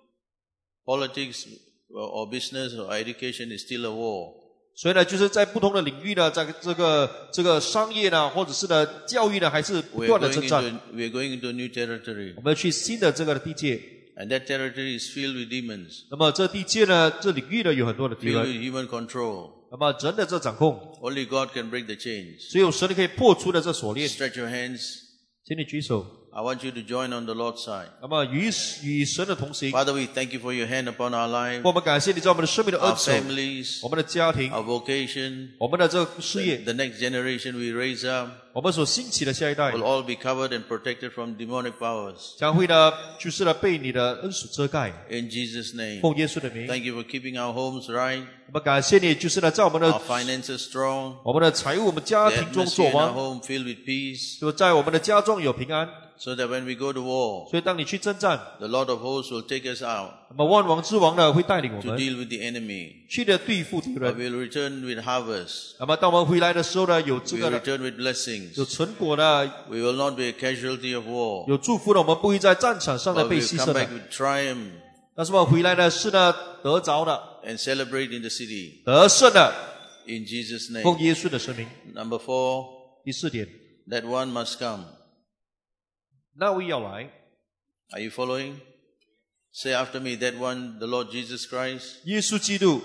politics or business or education is still a war. 所以呢，就是在不同的领域呢，在这个这个商业呢，或者是呢教育呢，还是不 We're 断的 going 征战。 into, we're going into a new territory. 我们要去新的这个地界， And that territory is filled with demons, 那么这地界呢，这领域呢有很多的敌 filled 人， with human control. 那么人的这掌控， Only God can break the chains. 只有神可以破除的这锁链。 Stretch your hands. 请你举手， I want you to join on the Lord's side. 那么与与神的同行。 Father, we thank you for your hand upon our life, 我们感谢你在我们的生命的恩 our 手， families, 我们的家庭， our vocation, 我们的这个事业， the next generation we raise up 我们所兴起的下一代， will all be covered and protected from demonic powers. 将会呢就是呢被你的恩属遮盖。 In Jesus' name. 奉耶稣的名， Thank you for keeping our homes right, 我们感谢你，就是呢在我们 our 的 finances strong, 我们的财务、我们家 the 庭中 atmosphere 做 in our 王， home filled with peace, 就在我们的家中有平安。 so that when we go to war, 所以当你去征战， the Lord of hosts will take us out 那么万王之王呢会带领我 to 们 deal with the enemy. 去的对付敌 But 人。 we'll return with harvest. 那么当我们回来的时候呢，有这 We'll 个的 return with blessings. 有成果的， We will not be a casualty of war, 有祝福的，我们不会在战场上呢 but 被 we'll 牺 come 牲 back 的。 with triumph 但是我们回来呢是呢得着的， and celebrate in the city. 得胜的， In Jesus' 奉 name. 耶稣的圣名。 Number four, 第四点， that one must come. 那位要来， Are you following? Say after me, that one, the Lord Jesus Christ, 耶稣基督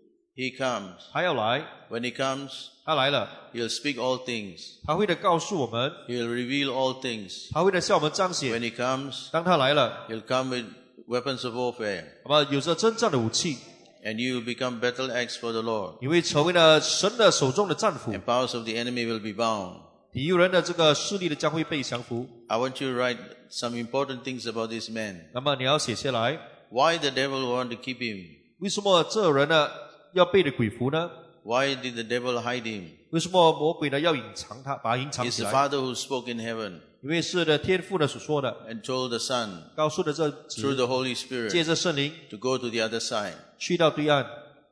He comes. 他要来， When He comes, 他来了， He'll speak all things. 他会的告诉我们， He'll reveal all things. 他会的向我们彰 When 显。 He comes, 当他来了， He'll come with weapons of warfare, 那么有着征战的武器， and you will become battle axe for the Lord. 你会成为了神的手中的战斧， And powers of the enemy will be bound. 敌人的这个势力的将会被降服。 I want you to write some important things about this man. 那么你要写下来， Why the devil want to keep him? 为什么这人呢要被的鬼服呢？ Why did the devil hide him? 为什么魔鬼呢要隐藏他，把他隐藏 It's 起 the 来？ Father who spoke in heaven 因为是的天父呢所说的， and told the Son 告诉的这 through 子 the Holy 借 Spirit 着圣灵 to go to the other side. 去到对岸。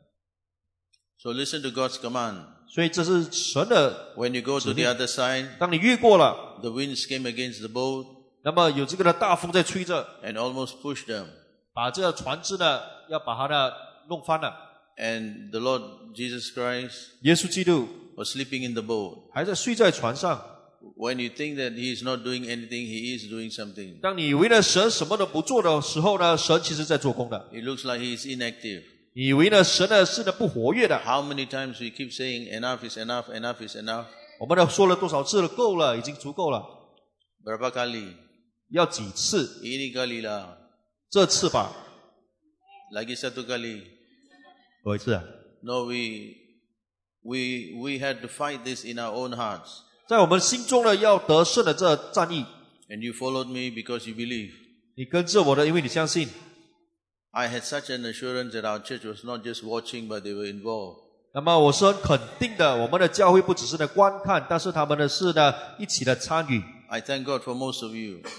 So listen to God's command. 所以这是神的。 When you go to the other side, 当你越过了， the winds came against the boat 那么有这个的大风在吹着， and almost pushed them. 把这个船只呢要把它呢弄翻了。 And the Lord Jesus Christ 耶稣基督 was sleeping in the boat. 还在睡在船上。 When you think that He is not doing anything, He is doing something. 当你以为呢神什么都不做的时候呢，神其实在做工的。 It looks like He is inactive. 你以为呢神呢是呢不活跃的。 How many times we keep saying enough is enough, enough is enough? 我们呢说了多少次了？够了，已经足够了。 Berapa kali? 要几次？ Ini kali lah. 这次吧， Lagi satu kali. 多一次啊。 No, we we we had to fight this in our own hearts. 在我们心中呢要得胜的这战役， And you followed me because you believe. 你跟着我的，因为你相信。 I had such an assurance that our church was not just watching, but they were involved. 那么我是很肯定的，我们的教会不只是呢观看，但是他们呢是呢一起的参与。 I thank God for most of you.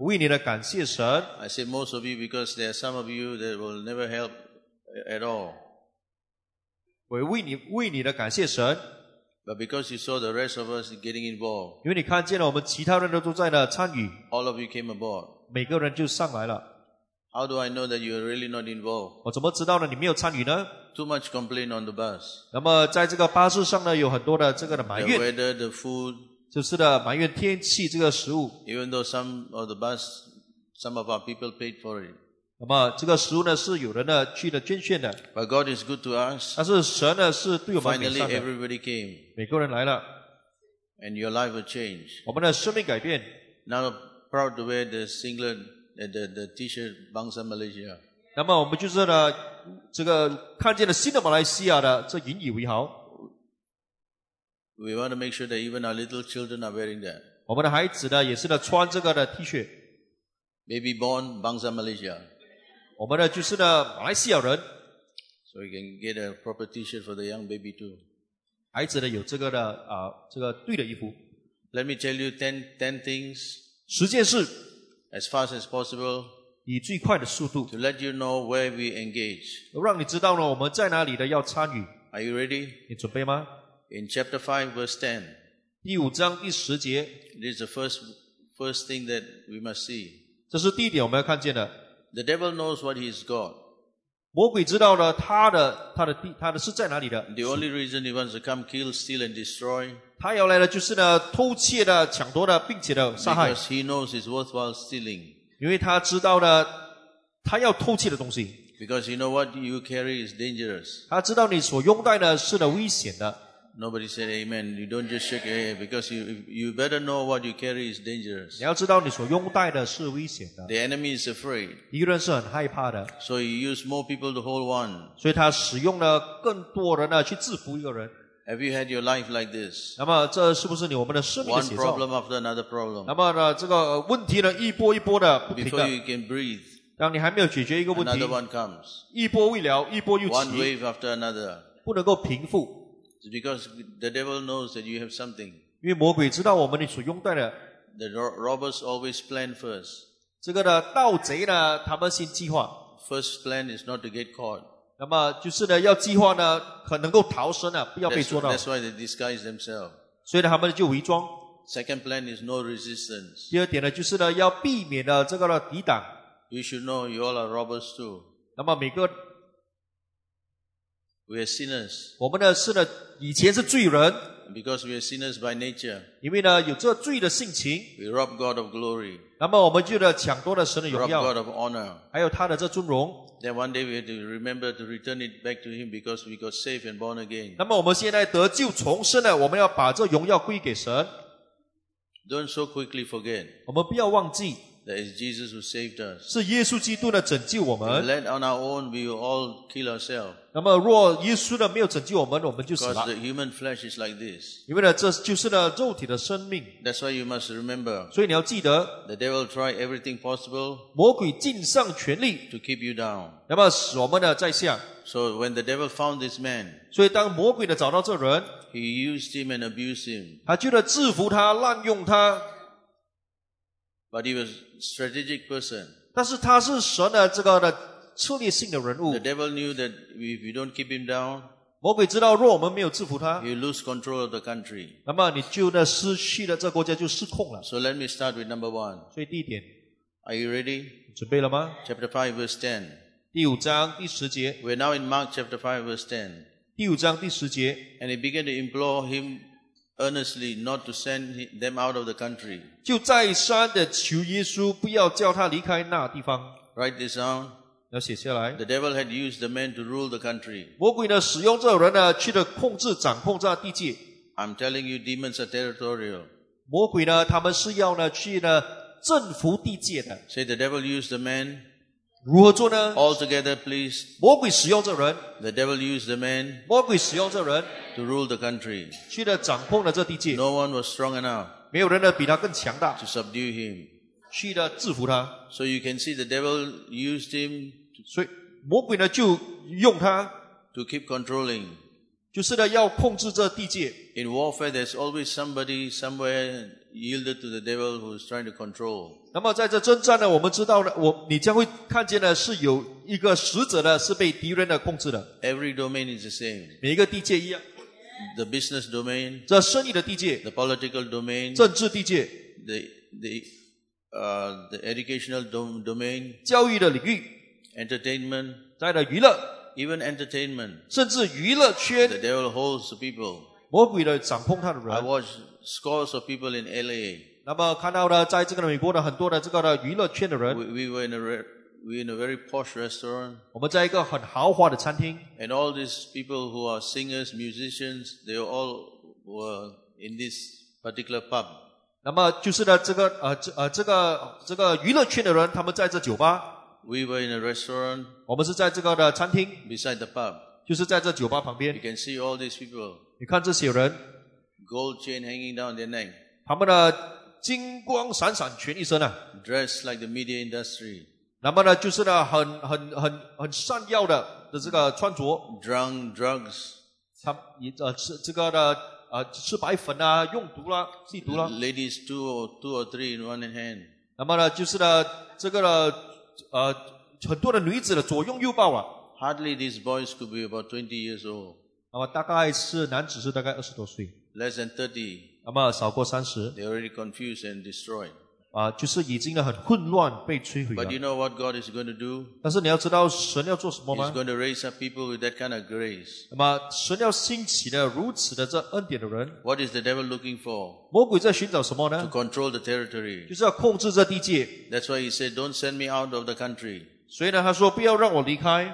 我为你的感谢神。 I say most of you because there are some of you that will never help at all. 我为你为你的感谢神， But because you saw the rest of us getting involved, 因为你看见了我们其他人都在那参与， all of you came aboard. 每个人就上来了。 How do I know that you are really not involved? 我怎么知道呢？你没有参与呢？ Too much complaint on the bus. 那么在这个巴士上呢，有很多的这个的埋 The 怨， weather, the food, 就是的埋怨天气这个食物。 even though some of the bus, some of our people paid for it. 那么这个食物呢，是有人呢去的捐献的， But God is good to us. 但是神呢是对我们美 Finally, 善的。 everybody came, 每个人来了， and your life will change. 我们的生命改变。 Now, proud to wear the singlet, the, the, the t-shirt, Bangsa Malaysia. 那么我们就是呢，这个看见了新的马来西亚的，这引以为豪。 We want to make sure that even our little children are wearing that. 我们的孩子呢，也是呢穿这个的 T 恤。 Baby born, Bangsa Malaysia. 我们呢就是呢马来西亚人， So we can get a proper t-shirt for the young baby too. 孩子呢有这个的啊、这个对的衣服。 Let me tell you ten, ten things 十件事， as fast as possible 以最快的速度， to let you know where we engage. 让你知道呢我们在哪里的要参与。 Are you ready? 你准备吗？ In chapter five, verse ten, 第五章第十节， it is the first, first thing that we must see. 这是第一点我们要看见的。 The devil knows what he is God. 魔鬼知道了他的他的地他的是在哪里的。 The only reason he wants to come kill, steal, and destroy 他要来的就是呢偷窃的、抢夺的，并且的杀害， because he knows it's worthwhile stealing. 因为他知道呢他要偷窃的东西， Because you know what you carry is dangerous. 他知道你所拥戴的是的危险的。 Nobody said amen. You don't just shake your head because you, you better know what you carry is 你 dangerous. 要知道你所拥戴的是危险的。 The enemy is afraid. 一个人是很害怕的， So he used more people to hold one. 所以他使用了更多人呢去制服一个人。 Have you had your life like this? 那么这是不是你我们的生命的 One 写照？ problem after another 那 problem. 么呢这个问题呢一波一波的不停 Before 的， you can breathe, 当你还没有解决一个问题， another one comes. 一波未了，一波又 One 起， wave after another. 不能够平复。 It's because the devil knows that you have something. 因为魔鬼知道我们所拥戴的 The ro- robbers always plan first. 这个的盗贼呢，他们先计划， First plan is not to get caught. 那么就是呢要计划呢可能够逃生啊，不要被 That's, 捉到， that's why they disguise themselves. 所以呢他们就伪装。 Second plan is no resistance. 第二点呢就是呢要避免了这个的抵挡。 You should know you all are robbers too. 那么每个 We are sinners. 我们呢是呢以前是罪人， Because we are sinners by nature, 因为呢有这罪的性情， we rob God of glory, 那么我们就呢抢夺了神的荣 rob 耀， God of honor. 还有他的这尊荣。 Then one day we have to remember to return it back to Him because we got saved and born again. 那么我们现在得救重生了，我们要把这荣耀归给神， Don't so quickly forget 我们不要忘记 that it's Jesus who saved us. 是耶稣基督呢拯救我 If we 们。 let on our own, we will all kill ourselves. 那么若耶稣呢没有拯救我们，我们就死 Because 了 the。human flesh is like this. 因为呢，这就是呢肉体的生命， That's why you must remember 所以你要记得， the devil tried everything possible 魔鬼尽上全力， to keep you down. 那么使我们呢在下。 So when the devil found this man, 所以当魔鬼呢找到这人， he used him and abused him. 他就呢制服他、滥用他， But he was a strategic person. 但是他是神的这个的策略性的人物 The。devil knew that if you don't keep him down, 魔鬼知道，若我们没有制服他， you lose control of the country. 那么你就呢失去了这个国家就失控了。 So let me start with number one. 所以第一点， Are you ready? 准备了吗？ Chapter five, verse ten. 第五章第十节， We're now in Mark chapter five, verse ten. 第五章第十节， And he began to implore him earnestly not to send he- them out of the country. 就再三的求耶稣不要叫他离开那地方。 Write this down. 要写下来。 The devil had used the men to rule the country. 魔鬼呢使用这种人呢去的控制、掌控这地界。 I'm telling you, demons are territorial. 魔鬼呢，他们是要呢去呢征服地界的。 Say the devil used the men. 如何做呢？ All together, please. 魔鬼使用这人， The devil used the men 魔鬼使用这人 to rule the country. 去呢掌控了这地界。 No one was strong enough 没有人呢比他更强大， to subdue him. 去呢制服他。 So you can see the devil used him 所以魔鬼呢就用他， to keep controlling. 就是呢要控制这地界。 In warfare, there's always somebody somewhere yielded to the devil who is trying to control. 那么在这征战呢，我们知道呢，我你将会看见呢，是有一个使者呢是被敌人的控制的。 Every domain is the same. 每一个地界一样。 The business domain, 这生意的地界， the political domain, 政治地界， the the uh, the educational dom- domain, 教育的领域， entertainment, 在的娱乐， even entertainment. 甚至娱乐 The 圈， devil holds the people. 魔鬼的掌控他的 I 人。 watched scores of people in L A. 那么看到的，在这个美国的很多的这个的娱乐圈的 We, 人， we were in a re- we were in a very posh restaurant, 我们在一个很豪华的餐厅， and all these people who are singers, musicians, they all were in this particular pub. 那么就是呢，这个呃这呃这个这个娱乐圈的人，他们在这酒吧， We were in a restaurant 我们是在这个的餐厅， beside the pub. 就是在这酒吧旁 You 边。 can see all these people, 你看这些人， gold chain hanging down their neck, 他们的金光闪闪全一身啊。 dressed like the media industry, 那么呢，就是呢，很很很很闪耀的的这个穿着， drunk, drugs, 他也呃吃这个的呃吃白粉啊，用毒啦，吸毒啦。 ladies two or two or three in one hand. 那么呢，就是呢，这个呢，呃，很多的女子的左拥右抱啊。 Hardly these boys could be about twenty years old, 那么大概是男子是大概二十多岁， less than thirty. 那么少过三十 They're already confused and destroyed. 啊，就是已经呢很混乱被摧毁 But you 了。 know what God is going to do? 但是你要知道神要做什么 He's 吗？ going to raise up people with that kind of grace. 那么神要兴起的如此的这恩典的人， What is the devil looking for? 魔鬼在寻找什么 To 呢？ control the territory. 就是要控制这地界。 That's why he said, don't send me out of the country. 所以呢，他说不要让我离开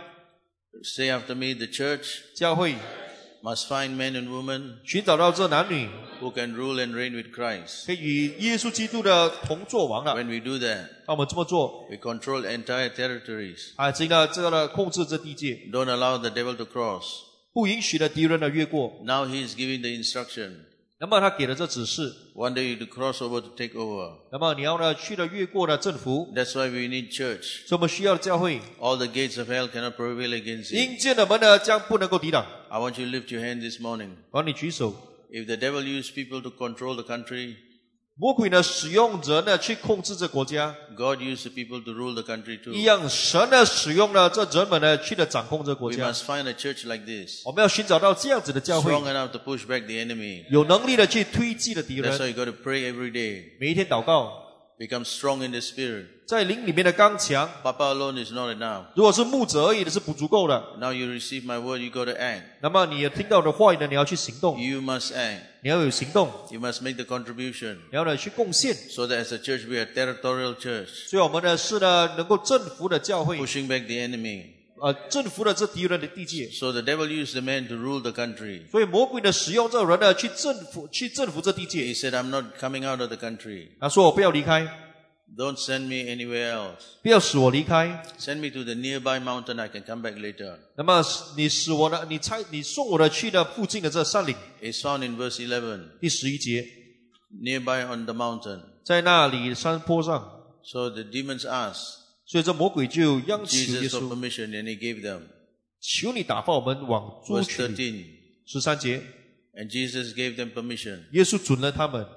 Say after me, the church 教会， must find men and women 寻找到这男女 who can rule and reign with Christ. 可以与耶稣基督的同作王了。 When we do that, 当我们这么做， we control entire territories. 啊，这个这个呢，控制这地界， Don't allow the devil to cross. 不允许的敌人呢越过。 Now he is giving the instruction. 那么他给了这指示， One day to cross over to take over. 那么你要呢去了越过了政府， That's why we need church. 所以我们需要教会。 All the gates of hell cannot prevail against it. 阴间的门呢将不能够抵挡。 I want you to lift your hand this morning. 我让你举手。 If the devil used people to control the country, 魔鬼呢使用人呢去控制这国家， God used the people to rule the country 一 too. 样神呢使用了这人们呢去的掌控这国 We 家。 must find a church like this, 我们要寻找到这样子的教会， strong enough to push back the enemy. 有能力的去推击的敌 That's why 人。 you got to pray every day. 每一天祷告， Become strong in the spirit. 在灵里面的刚强。 Papa alone is not enough. 如果是牧者而已的是不足够的， Now you receive my word, you got to act. 那么你听到的话语呢，你要去行动， You must act. 你要有行动， You must make the contribution 你要呢去贡献。 so that as a church we are a territorial church, 所以我们呢是呢能够征服的教会， pushing back the enemy. 呃，征服了这敌人的地界。 So the devil used the man to rule the country. 所以魔鬼呢使用这人呢去征服，去征服这地 He 界。 said, I'm not coming out of the country. 他说我不要离开， Don't send me anywhere else. 不要使我离开。 Send me to the nearby mountain, I can come back later. 那么你使我呢，你猜你送我的去的附近的这山岭， It's found in verse eleven. 第十一节， Nearby on the mountain. 在那里山坡上。 So the demons asked 所以这魔鬼就央求耶 Jesus for 稣， permission and he gave them. 求你打发我们往猪 Verse 群里。 thirteen. 十三节， And Jesus gave them permission. 耶稣准了他们。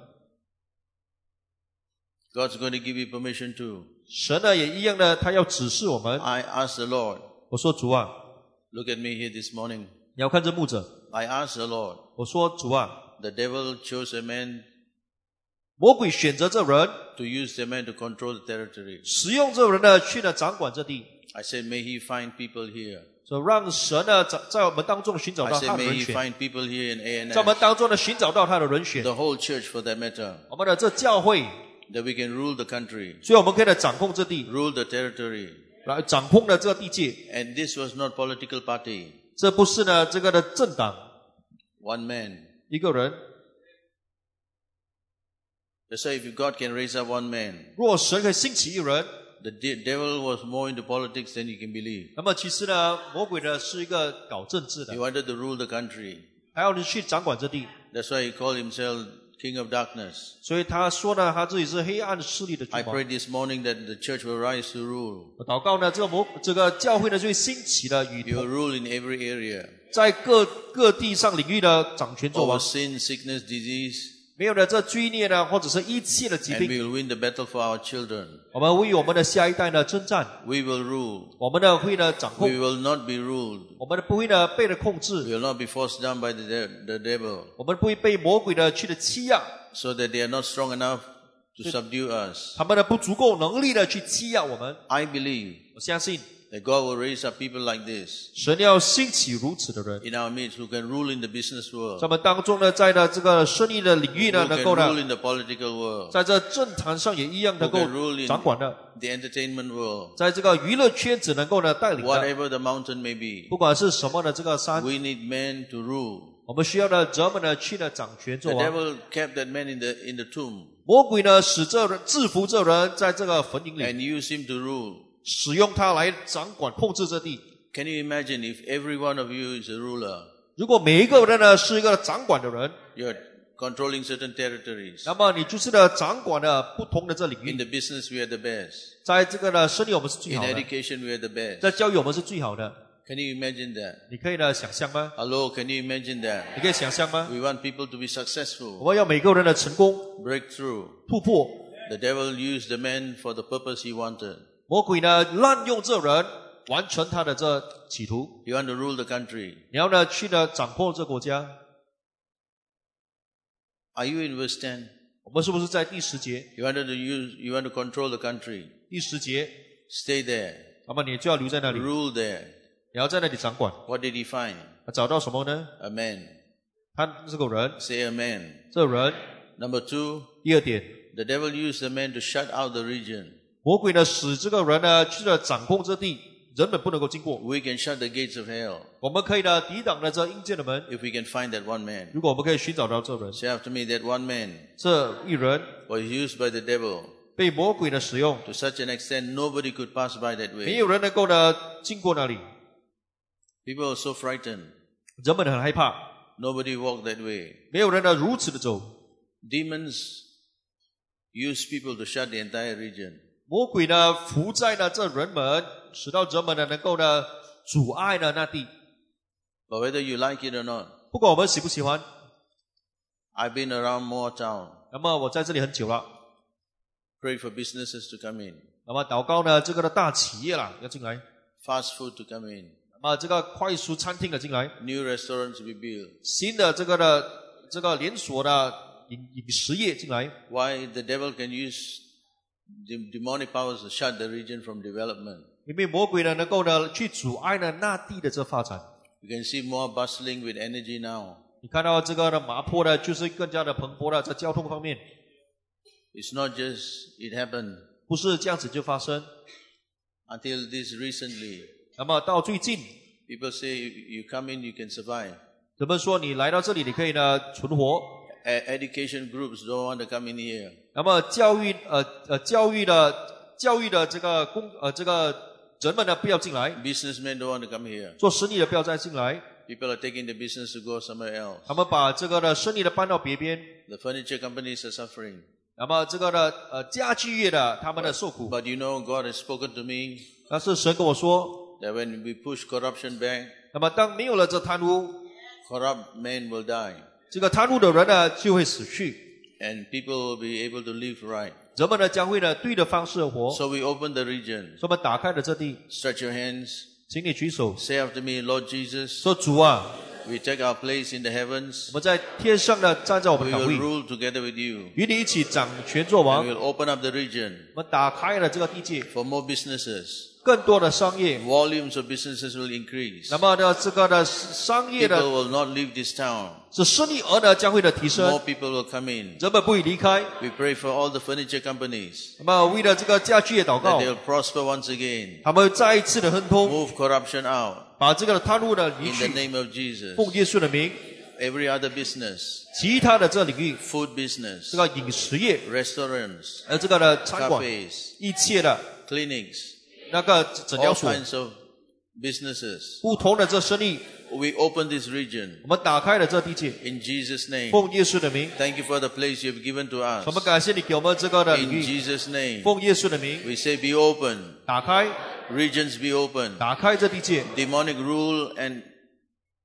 God's going to give you permission too. 神呢也一样的，他要指示我们。 I asked the Lord, 我说主啊， look at me here this morning. 你要看这牧者。 I asked the Lord, 我说主啊， the devil chose a man 魔鬼选择这人， to use the man to control the territory. 使用这人呢去呢掌管这地， I said, may he find people here. 所以让神呢在在我们当中寻找 I 到 said, 他的 may 人 he 选， find people here in A N 在我们 S. 当中呢寻找到他的人选。 The whole church for that matter. 我们的这教会， That we can rule the country, 所以我们可以来掌控这地， rule the territory. 来掌控了这个地界。 And this was not political party. 这不是呢这个的政党， One man. 一个人。 That's why if God can raise up one man, 若神可以兴起一人， the de- devil was more into politics than you can believe. 那么其实呢，魔鬼呢是一个搞政治的 He，wanted to rule the country. 还要去掌管这地。 That's why he called himself King of Darkness. 所以他说呢，他自己是黑暗势力的君 I 王。 prayed this morning that the church will rise to rule. 我祷告呢，这个魔这个教会呢就会兴起了，与 He will rule in every area. 在各各地上领域的掌权作 Over 王。 sin, sickness, disease. 没有了这罪孽呢，或者是一切的疾 And 病， we will win the battle for our children. 我们为我们的下一代呢征战， We will rule. 我们呢会呢掌 We 控， will not be ruled. 我们不会呢被人控 We 制， will not be forced down by the, de- the devil, 我们不会被魔鬼的去的欺压， so that they are not strong enough to subdue us. 他们呢不足够能力的去欺压我们。 I believe 我相信 that God will raise up people like this 神要兴起如此的人， in our midst who can rule in the business 在 world, 我们当中呢，在呢这个生意的领域 who 呢，能 can 够 rule 呢， in the political world, 在这政坛上也一样 who 能够 can rule in 掌管的， the entertainment world. 在这个娱乐圈子能够呢带领的， Whatever the mountain may be, 不管是什么的这个山， we need men to rule. 我们需要呢人们呢去呢掌权 The 做王。 devil kept that man in the in the tomb 魔鬼呢使这人制服这人在这个坟茔里， and use him to rule. 使用他来掌管控制这地。 Can you imagine if every one of you is a ruler? 如果每一个人呢是一个掌管的人， You're controlling certain territories. 那么你就是呢掌管了不同的这领 In 域。 the business, we are the best. 在这个呢生意我们是最 In 好的， education, we are the best. 在教育我们是最好的。 Can you imagine that? 你可以呢想象吗？ Hello, can you imagine that? 你可以想象吗？ We want people to be 我 successful, 们要每个人的成功 breakthrough. 突破。 The devil used the man for the purpose he wanted. 魔鬼呢滥用这人，完成他的这企图。 He wanted to rule the country. 你要呢去呢掌控这国家。 Are you in verse ten? 我们是不是在第十节？ You wanted to use, you want to control the country. 第十节， Stay there. 那么你就要留在那里， Rule there. 你要在那里掌管。 What did he find? 他找到什么呢？ A man. 他这个人， Say a man. 这人。 Number two, 第二点， the devil used the man to shut out the region. 魔鬼呢使这个人呢去了掌控这地，人们不能够经过。 We can shut the gates of hell 我们可以呢抵挡了这阴间的门， if we can find that one man. 如果我们可以寻找到这人， Say after me, that one man 这一人 was used by the devil 被魔鬼呢使用， to such an extent nobody could pass by that 没 way. 有人能够呢经过那里， People were so frightened. 人们很害怕， Nobody walked that way. 没有人呢如此的走。 Demons use people to shut the entire region. 魔鬼呢伏在呢这人们，使到人们呢能够呢阻碍呢那地。 But whether you like it or not, 不管我们喜不喜欢， I've been around Moortown, 那么我在这里很久了， prayed for businesses to come in, 那么祷告呢这个的大企业啦要进来， fast food to come in, 那么这个快速餐厅的进来， new restaurants to be built. 新的这个的这个连锁的饮饮食业进来。 Why the devil can use de- demonic powers to shut the region from development. 因为魔鬼呢能够呢去阻碍呢那地的这发展。 You can see more bustling with energy now. 你看到这个的麻坡呢，就是更加的蓬勃了，在交通方面， It's not just it happened 不是这样子就发生。 until this recently. 那么到最近， People say you, you come in, you can survive. 人们说你来到这里，你可以呢存活。 E- education groups don't want to come in here. 那么教育呃呃教育的教育的这个公呃这个人们呢不要进来， Businessmen don't want to come here. 做生意的不要再进来。 People are taking the business to go somewhere else. 他们把这个的生意的搬到别边。 The furniture companies are suffering. 那么这个的呃家具业的他们的受苦。 But you know, God has spoken to me 但是神跟我说， that when we push corruption back, 那么当没有了这贪污， corrupt men will die. 这个贪污的人呢就会死去， And people will be able to live right. 人们呢将会呢对的方式活。 So we open the region. 所以我们打开了这地， Stretch your hands. 请你举手 Say after me, Lord Jesus, 说：“主啊， we take our place in the heavens. 我们在天上呢站在我们 We 的岗 will 位， rule together with you. 与你一起掌权作 And 王。 we will open up the region 我们打开了这个地界， for more businesses. 更多的商业。 Volumes of businesses will increase. 那么呢，这个的商业 People 的 will not leave this town. 是生意额呢将会的提 More 升， people will come in. 人们不会离开。 We pray for all the furniture companies 那么为了这个家具业祷 that 告， they'll prosper once again. 他们再一次的亨通， Move corruption out 把这个贪污的离 in the 去， name of Jesus. 奉耶稣的名。 Every other business, 其他的这领域， food business, 这个饮食业， restaurants, 呃，这个的餐馆， cafes, 一切的 clinics, 那个诊疗 all 所， kinds of businesses. 不同的这生意， We open this region 我们打开了这地界， in Jesus' name. 奉耶稣的名。 Thank you for the place you've given to 我们 us. 感谢你给我们这个的领 In 域， Jesus' name, 奉耶稣的名 we say be open. 打开， Regions be open. 打开这地界， Demonic rule and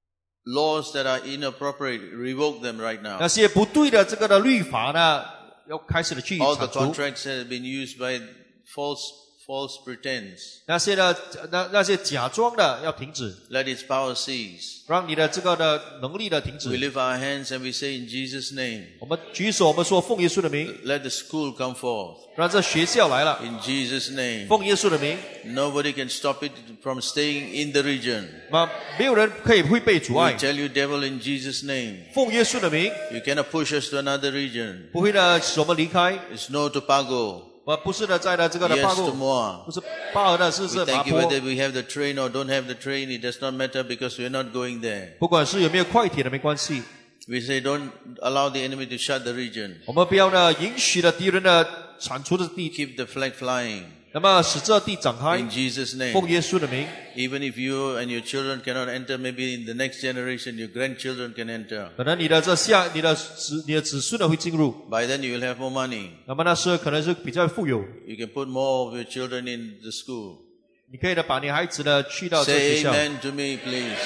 laws that are inappropriate, revoke them right 那 now. 些不对的这个的律法呢，要开始的去 All the 铲除。 contracts that have been used by false false pretense, 那些的那那些假装的要停止， let its power cease. 让你的这个的能力的停 We 止。 lift our hands and we say in Jesus' name, 我们举手，我们说奉耶稣的名， let the school come forth. 让这学校来了， In Jesus' name. 奉耶稣的名， Nobody can stop it from staying in the region. 那没有人可以会被阻 We 碍。 tell you, devil, in Jesus' name, 奉耶稣的名， you cannot push us to another region. 不会呢使我们离开。 It's no to Pago. 呃，不是的，在的这个的巴 Yes to 固， Moa. 不是巴尔的，是 We 是马 thank you 坡。 whether we have the train or don't have the train. It does not matter because we're not going there. 不管是有没有快铁的没关系， We say don't allow the enemy to shut the region. 我们不要呢允许了敌人的铲除的地， Keep the flag flying. 那么使这地展开。 In Jesus' 奉 name. 耶稣的名， Even if you and your children cannot enter, maybe in the next generation your grandchildren can enter. 可能你的这下你的子你的子孙呢会进入， By then you will have more money. 那么那时可能是比较富有， You can put more of your children in the school. 你可以呢把你孩子呢去到这 Say 学校， amen to me, please.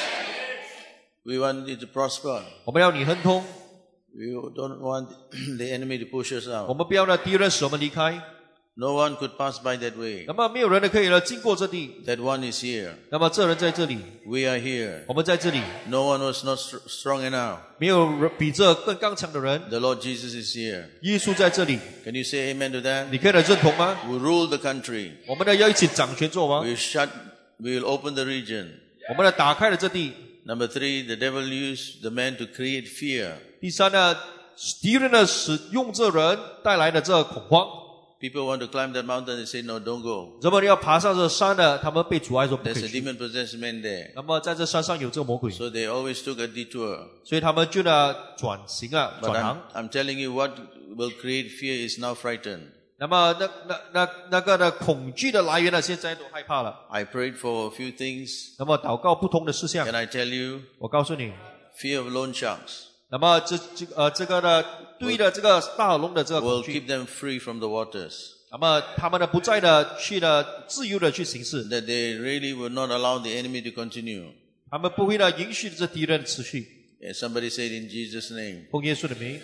We want you to prosper. 我们要你亨通， We don't want the enemy to push us 我 out. 们不要呢敌人使我们离开， No one could pass by that way. 那么没有人呢可以呢经过这地， That one is here. 那么这人在这里， We are here. 我们在这里， No one was not str- strong enough. 没有人比这更刚强的人， The Lord Jesus is here. 耶稣在这里， Can you say amen to that? 你可以呢认同吗？ We rule the country. 我们呢要一起掌权做王， We shut, we will open the region. 我们呢打开了这地。 Number three, the devil used the man to create fear. 第三呢，敌人呢使用这人带来的这恐慌。 People want to climb that mountain and say, no, don't go. 人们要爬上这山呢，他们被阻碍说不可 There's 以 a 去。 demon-possessed man there. 那么在这山上有这个魔鬼， So they always took a detour. 所以他们就呢转型啊， But 转 I'm, 行。 I'm telling you, what will create fear is now frightened. 那么那那那那个的恐惧的来源呢，现在都害怕了。 I prayed for a few things. 那么祷告不同的事项， Can I tell you? 我告诉你。 Fear of loan sharks 那么这这呃这个呢，对的这个大耳龙的这个 will 恐惧， keep them free from the waters. 那么他们呢不再的去呢自由的去行事， That they really will not allow the enemy to continue. 他们不会呢允许这敌人持续。 Yes, somebody said in Jesus' name. 奉耶稣的名，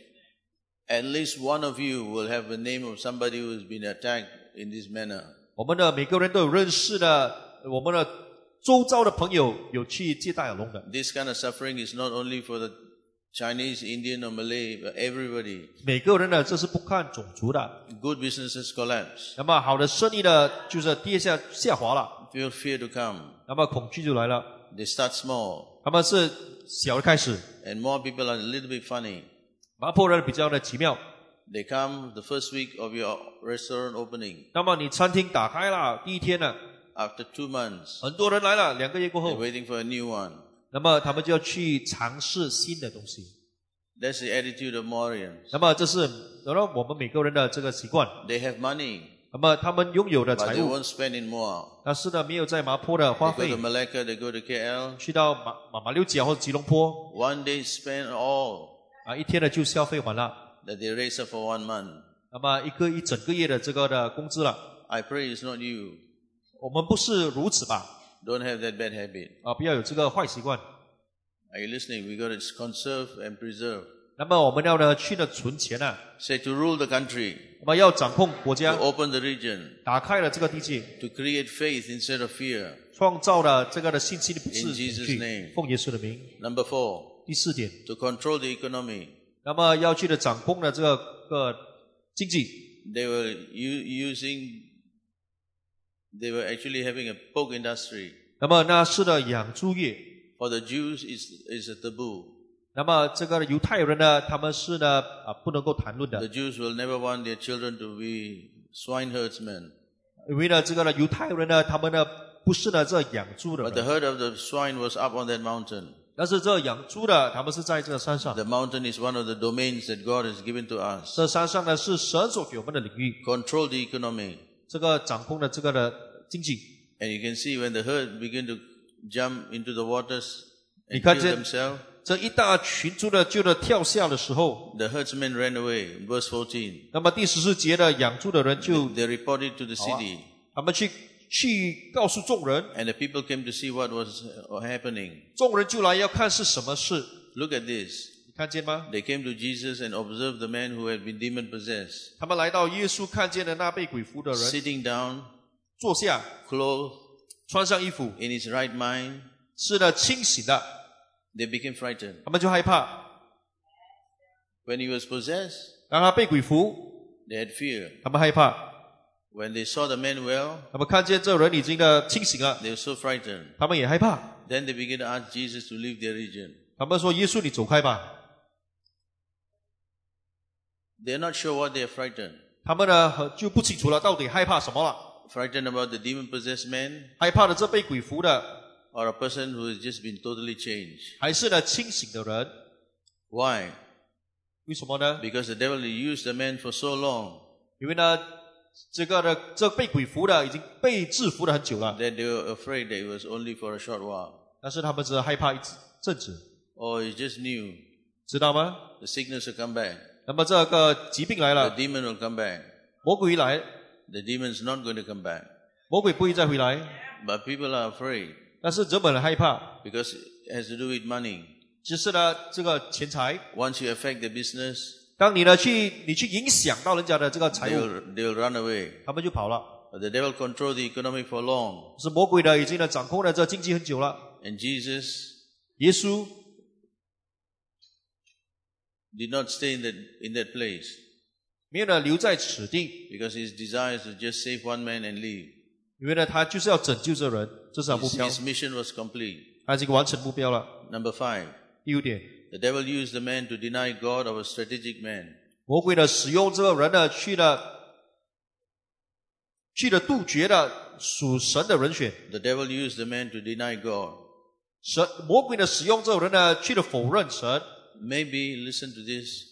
At least one of you will have the name of somebody who has been attacked in this manner. 我们的每个人都有认识的，我们的周遭的朋友有去接待耳聋的。 This kind of suffering is not only for the Chinese, Indian or Malay, but everybody. 每个人呢，这是不看种族的。 Good businesses collapse. 那么好的生意呢，就是跌下下滑了， Feel fear to come. 那么恐惧就来了。 They start small. 他们是小的开始， And more people are a little bit funny. 麻坡人比较的奇妙。 They come the first week of your restaurant opening. 那么你餐厅打开了第一天呢， After two months, 很多人来了，两个月过 they're 后， waiting for a new one. 那么他们就要去尝试新的东西。 That's the attitude of Morians. 那么这是然后我们每个人的这个习惯。 They have money, 那么他们拥有的 but 财 they 物， won't spend in more. 但是呢没有在麻坡的花 They go 费 to，Malacca, they go to K L. 去到马马马六甲或者吉隆坡 One day spend all 啊，一天呢就消费完了。 that they raise up for one month. 那么一个一整个月的这个的工资了。 I pray it's not you. 我们不是如此吧？ Don't have that bad habit. 啊，不要有这个坏习惯。 Are you listening? We got to conserve and preserve. 那么我们要呢去呢存钱啊， Say to rule the country, 那么要掌控国 to 家， open the region, 打开了这个地界， to create faith instead of fear. 创造了这个的信息的不是 In 恐 Jesus' 惧 name.。 奉耶稣的名。 Number four, 第四点， to control the economy. 那么要去的掌控了这个个经济。 They were u- using, they were actually having a pork industry. 那么那是的养猪业。 For the Jews, is is a taboo. 那么这个犹太人呢，他们是呢啊不能够谈论 The 的， Jews will never want their children to be swine herdsmen. 因为呢这个呢犹太人呢，他们呢不是呢这养猪的 But the 人， herd of the swine was up on that mountain. 但是这养猪的，他们是在这个山上。 The mountain is one of the domains that God has given to us. 这山上呢是神所给我们的领域， Control the economy. 这个掌控了这个的经济。 And you can see when the herd begin to jump into the waters and 你看 kill 见 themselves, 这一大群猪的就的跳下的时候， the herdsmen ran away. Verse fourteen. 那么第十四节的养猪的人就 They reported to the city. 他们去去告诉众人， And the people came to see what was uh, happening. 众人就来要看是什么事。 Look at this. 你看见吗？ They came to Jesus and observed the man who had been demon possessed, 他们来到耶稣，看见了那被鬼附的人， sitting down, 坐下， clothed, 穿上衣服， in his right mind. 是的，清醒的， They became frightened. 他们就害怕。 When he was possessed, 当他被鬼附， they had fear. 他们害怕。 When they saw the man well, 他们看见这人已经的清醒了， they were so frightened. 他们也害怕。 Then they began to ask Jesus to leave their region. 他们说：“耶稣，你走开吧。” They're not sure what they are frightened. 他们呢很就不清楚了，到底害怕什么了？ Frightened about the demon-possessed man, 害怕的这被鬼附的， or a person who has just been totally changed. 还是呢清醒的人？ Why? 为什么呢？ Because the devil used the man for so long 因为呢，这个呢，这被鬼附的已经被制服了很久了， that they were afraid that it was only for a short while. 但是他们只是害怕一阵子， Or he just knew 知道吗？ the sickness will come back. 那么这个疾病来 The 了， demon will come back. 魔鬼一来， The demon's not going to come back. 魔鬼不会再回来， But people are afraid 但是人们很害怕， because it has to do with money. 只是呢这个钱财， Once you affect the business, 当你呢去你去影响到人家的这个财 they 务， will, they will run away. 他们就跑了。 But the devil controlled the economy for long. 是魔鬼呢已经呢掌控了这经济很久了。 And Jesus 耶稣 did not stay in that, in that place 没有呢留在此地， because his desire is to just save one man and leave. 因为呢他就是要拯救这人，这是他目 His, 标， his mission was complete. 他已经完成目标了。 Number five, 第五点， the devil used the man to deny God of a strategic man. 魔鬼呢使用这个人呢去了去了杜绝了属神的人选， The devil used the man to deny God. 神魔鬼呢使用这个人呢去了否认神。 Maybe, listen to this.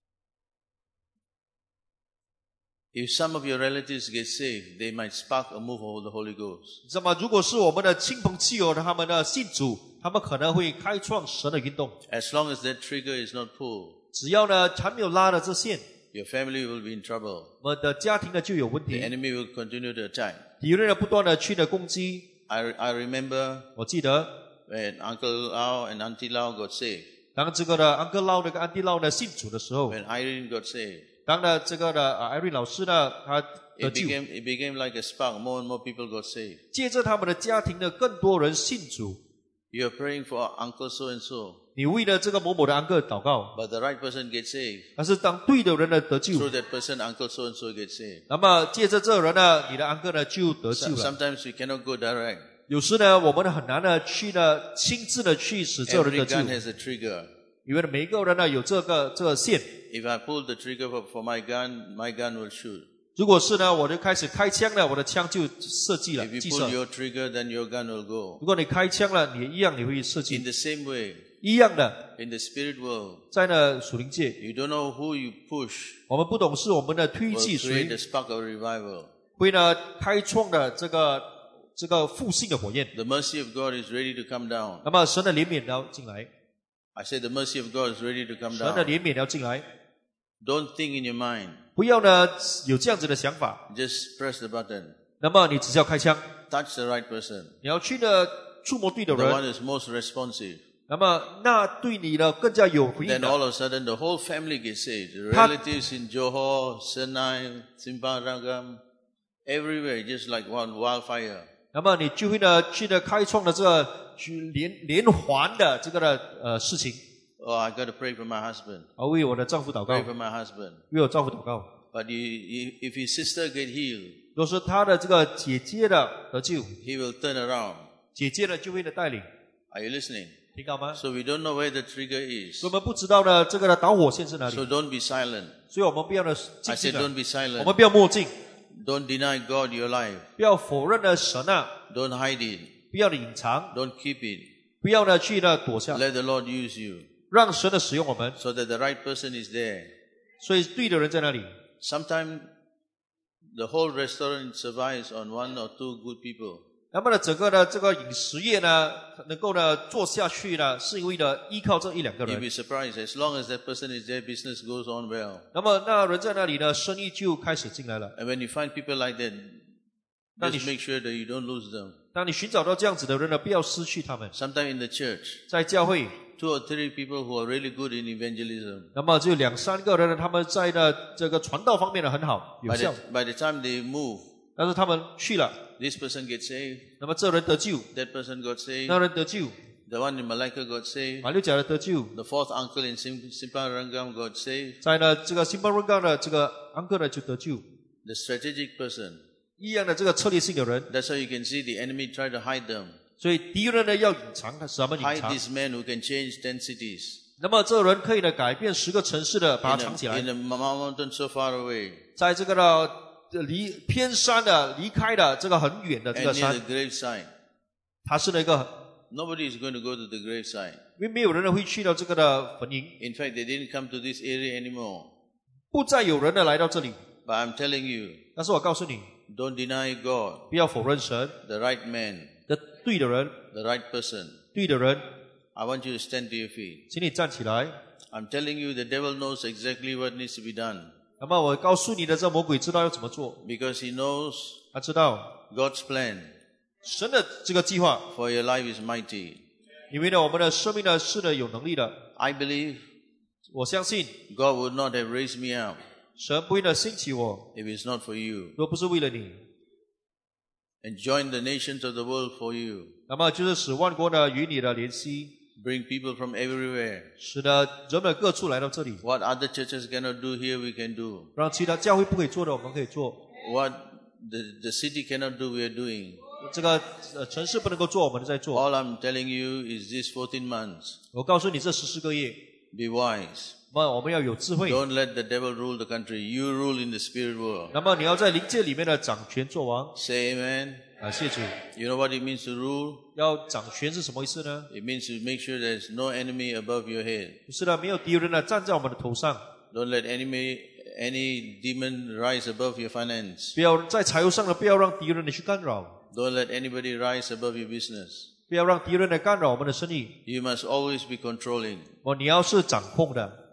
If some of your relatives get saved, they might spark a move of the Holy Ghost. 你知道吗？如果是我们的亲朋戚友，他们呢信主，他们可能会开创神的运动。 As long as that trigger is not pulled, 只要呢还没有拉的这线， your family will be in trouble. 我们的家庭呢就有问 The 题， enemy will continue to attack. 敌人呢不断的去的攻击。 I, I remember 我记得 when Uncle Lau and Auntie Lau got saved, 当这个的安哥捞那个安迪捞呢信主的时候， when Irene got saved, 当呢这个的艾瑞老师呢他得 it 救， became, it became like a spark. More and more people got saved. 借着他们的家庭呢更多人信主。 You're praying for Uncle so-and-so, 你为了这个某某的安哥祷告， but the right person gets saved. 但是当对的人呢得救， Through that person, Uncle so-and-so gets saved. 那么借着这个人呢，你的安哥呢就得救 So- 了。 Sometimes we cannot go direct. 有时呢，我们很难呢去呢亲自的去使这个人 Every 得救， gun has a trigger. 因为每一个人呢有这个这个线。 If I pull the trigger for, for my gun, my gun will shoot. 如果是呢，我就开始开枪了，我的枪就射击了， If you 击 pull 射。 your trigger, then your gun will go. 如果你开枪了，你一样你会射 In 击， the same way, 一样的， in the spirit world, 在那属灵界， you don't know who you push 我们不懂是我们的推 will 进 create 谁 a spark of revival. 会呢开创的这个这个复兴的火焰。 The mercy of God is ready to come down. 那么神的怜悯要进来， I said the mercy of God is ready to come 神的 down. 怜悯要进来， Don't think in your mind. 不要呢有这样子的想法。 Just press the button. 那么你只是要开枪， Touch the right person. 你要去呢触摸对的 The 人， one is most responsive. 那么那对你呢更加有回应 Then 的。 all of a sudden the whole family gets saved. The Ta- relatives in Johor, Senai, Simparagam, everywhere, just like one wildfire. 那么你就会呢去呢开创了这个去连连环的这个的呃事情。 Oh, I got to pray for my husband. 啊，为我的丈夫祷告 Pray，for my husband. 为我丈夫祷告。 But you, you, if his sister get healed, 若是他的这个姐姐的得救， he will turn around. 姐姐呢就会的带领， Are you listening? 听到吗？ So we don't know where the trigger is. 所以我们不知道呢这个的导火线是哪里， So don't be silent. 所以我们不要呢 I 静 said 静的， don't be 我 silent. 们不要墨镜， Don't deny God your life. 不要否认呢神啊， Don't hide it. 不要隐藏， Don't keep it. 不要呢去呢躲下， Let the Lord use you 让神的使用我们。 so that the right person is there. 所以对的人在那里。 Sometimes the whole restaurant survives on one or two good people. 那么呢，整个的这个饮食业呢，能够呢做下去呢，是因为呢依靠这一两个 You'll 人。 be surprised. As long as that person is there, business goes on well. 那么那人在那里呢，生意就开始进来了。 And when you find people like that, 那你 Just make sure that you don't lose them. 当你寻找到这样子的人呢，不要失去他们。 Sometimes in the church, 在教会， two or three people who are really good in evangelism. 那么只有两三个人呢，他们在的这个传道方面呢很好，有 By 效 the,。by the time they move, 但是他们去了， this person gets saved, 那么这人得救， that person got saved, 那人得救， the one in Malacca got saved, 马六甲的得救， the fourth uncle in Sim- Simparangam got saved. 在呢这个新巴润冈的这个安哥呢就得救。 The strategic person. 一样的这个策略性的人， That's how you can see the enemy try to hide them. 所以敌人呢要隐藏，使他们隐 Hide 藏。 these men who can change ten cities. 那么这人可以呢改变十个城市的，把 In 它藏起 a, 来 in。a mountain so far away, 在这个呢离偏山的、离开的这个很远的这 and 个 near 山， the graveside. 它是那个， Nobody is going to go to the graveside. 因为没有人会去到这个的坟茔， In fact, they didn't come to this area anymore. 不再有人呢来到这里。 But I'm telling you, 但是我告诉你， don't deny God, 不要否认神 the right man, 的对的人， the right person. 对的人， I want you to stand to your feet. 请你站起来。 I'm telling you, the devil knows exactly what needs to be done 那么我告诉你的，这魔鬼知道要怎么做， because he knows 他知道 God's plan 神的这个计划， for your life is mighty. 因为呢，我们的生命呢是呢有能力的。 I believe 我相信 God would not have raised me up 神不会呢兴起我， if it's not for you 若不是为了你， and join the nations of the world for you. 那么就是使万国呢与你的联系， Bring people from everywhere. 使得人们各处来到这里， What other churches cannot do here, we can do. 让其他教会不可以做的，我们可以做。 What the, the city cannot do, we are doing. 这个呃城市不能够做，我们在做。 All I'm telling you is this fourteen months. 我告诉你，这十四个月， Be wise. 那么我们要有智慧。 Don't let the devil rule the country. You rule in the spirit world. 那么你要在灵界里面的掌权做王。 Say amen. 啊，谢主。 You know what it means to rule? 要掌权是什么意思呢？ It means to make sure there's no enemy above your head. 就是呢，没有敌人呢站在我们的头上， Don't let enemy, any demon rise above your finance. 不要在财务上呢，不要让敌人呢去干扰， Don't let anybody rise above your business. 不要让敌人来干扰我们的生意。 You must always be controlling. 哦，你要是掌控的。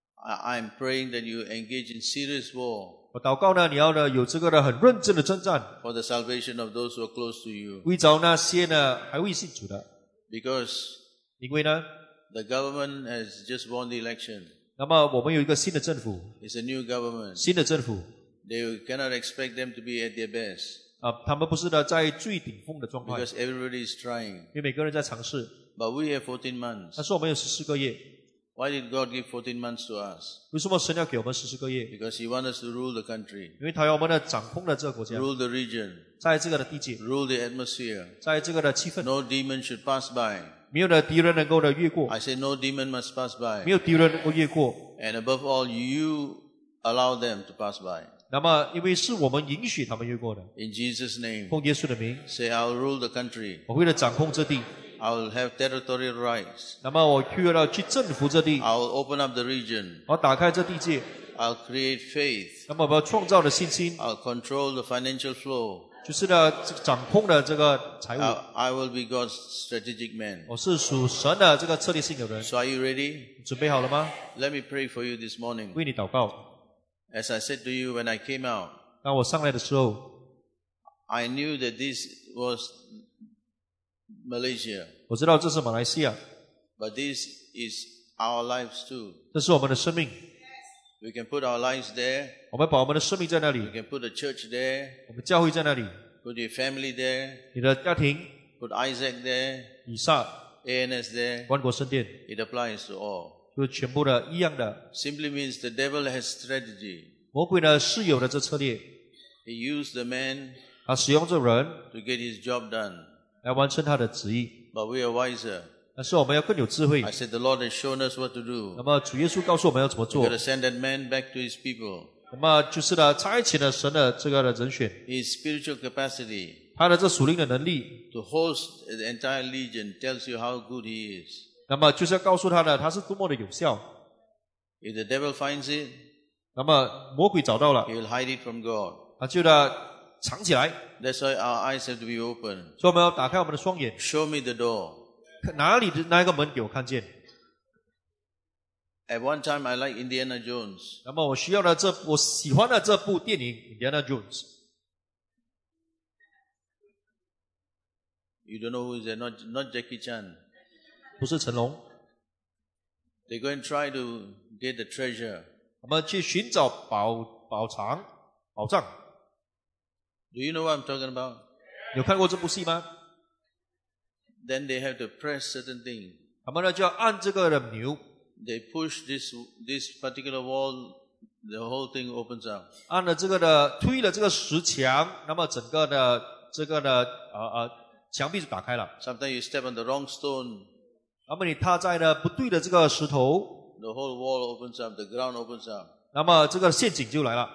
I, I'm praying that you engage in serious war 我祷告呢，你要呢有这个呢很认真的征战， for the salvation of those who are close to you. 为着那些呢还未信主的， Because 因为呢， the government has just won the election. 那么我们有一个新的政府， It's a new government. 新的政府 They cannot expect them to be at their best 啊，他们不是呢在最顶峰的状态， because everybody is trying. 因为每个人在尝试。 But we have fourteen months. 但是我们有十四个月， Why did God give fourteen months to us? 为什么神要给我们十四个月？ Because He wants us to rule the country, 因为他要我们呢掌控了这个国家， rule the region, 在这个的地界， rule the atmosphere. 在这个的气氛， No demon should pass by. 没有的敌人能够呢越过， I say no demon must pass 没 by. 有敌人能够越过。 And above all, you allow them to pass by. 那么，因为是我们允许他们越过的， In Jesus' name, 奉耶稣的名， say I'll rule the country. 我为了掌控这地， I'll have territorial rights. 那么我去了去征服这地， I'll open up the region. 我打开这地界， I'll create faith. 那么我要创造的信心， I'll control the financial flow. 就是呢这个掌控的这个财务。 I, I will be God's strategic man. 我是属神的这个策略性的人， So are you ready? 准备好了吗？ Let me pray for you this morning. 为你祷告。 As I said to you when I came out, 当我上来的时候， I knew that this was Malaysia, 我知道这是马来西亚， but this is our lives too. 这是我们的生命， We can put our lives there. 我们把我们的生命在那 We 里， can put a church there. 我们教会在那里， Put your family there. 你的家庭， Put Isaac there. 以撒、 A N S there. 万国圣殿， It applies to all. 就是全部的一样的。 Simply means the devil has strategy. 魔鬼呢是有的这策略， He used the man 他使用这人 to get his job done. 来完成他的旨意， But we are wiser. 但是我们要更有智慧 I。said the Lord has shown us what to 那 do. 么主耶稣告诉我们要怎么 We've 做 got to，send that man back to his people. 那么就是呢差遣了神的这个的人选， His spiritual capacity 他的这属灵的能力， to host the entire legion tells you how good he is. 那么就是要告诉他呢他是多么的有效。 If the devil finds it, 那么魔鬼找到了 he，will hide it from God. 他就呢藏起来， That's why our eyes have to be open. 所以我们要打开我们的双眼， Show me the door. 哪里的哪一个门给我看见？ At one time, I like Indiana Jones. 那么我需要的这我喜欢的这部电影《Indiana Jones》， You don't know who is there, not, not Jackie Chan. 不是成龙。 They go and try to get the treasure. 我们去寻找宝宝藏、宝藏。 Do you know what I'm talking about? 有看过这部戏吗？ Then they have to press certain thing. 他们呢就要按这个的钮， They push this this particular wall, the whole thing opens up. 按了这个的推了这个石墙，那么整个的这个的呃呃墙壁就打开了。 Sometimes you step on the wrong stone, 那么你踏在呢不对的这个石头， the whole wall opens up, the ground opens up. 那么这个陷阱就来了。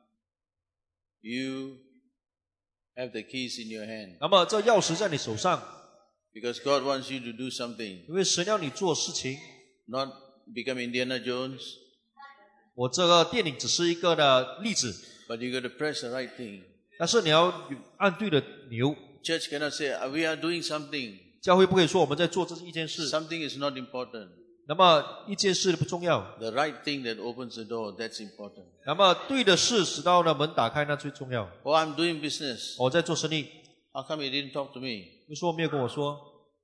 You have the keys in your hand. 那么这钥匙在你手上， Because God wants you to do something, 因为神要你做事情。 not become Indiana Jones, 我这个电影只是一个的例子， but you got to press the right thing. 但是你要按对的钮。 Church cannot say, "Ah, we are doing something. 教会不可以说我们在做这一件事， Something is not important. 那么一件事不重要， The right thing that opens the door, that's important. 那么对的事使到呢门打开那最重要。 Oh, I'm doing business. 我在做生意， How come you didn't talk to me? 为什么没有跟我说？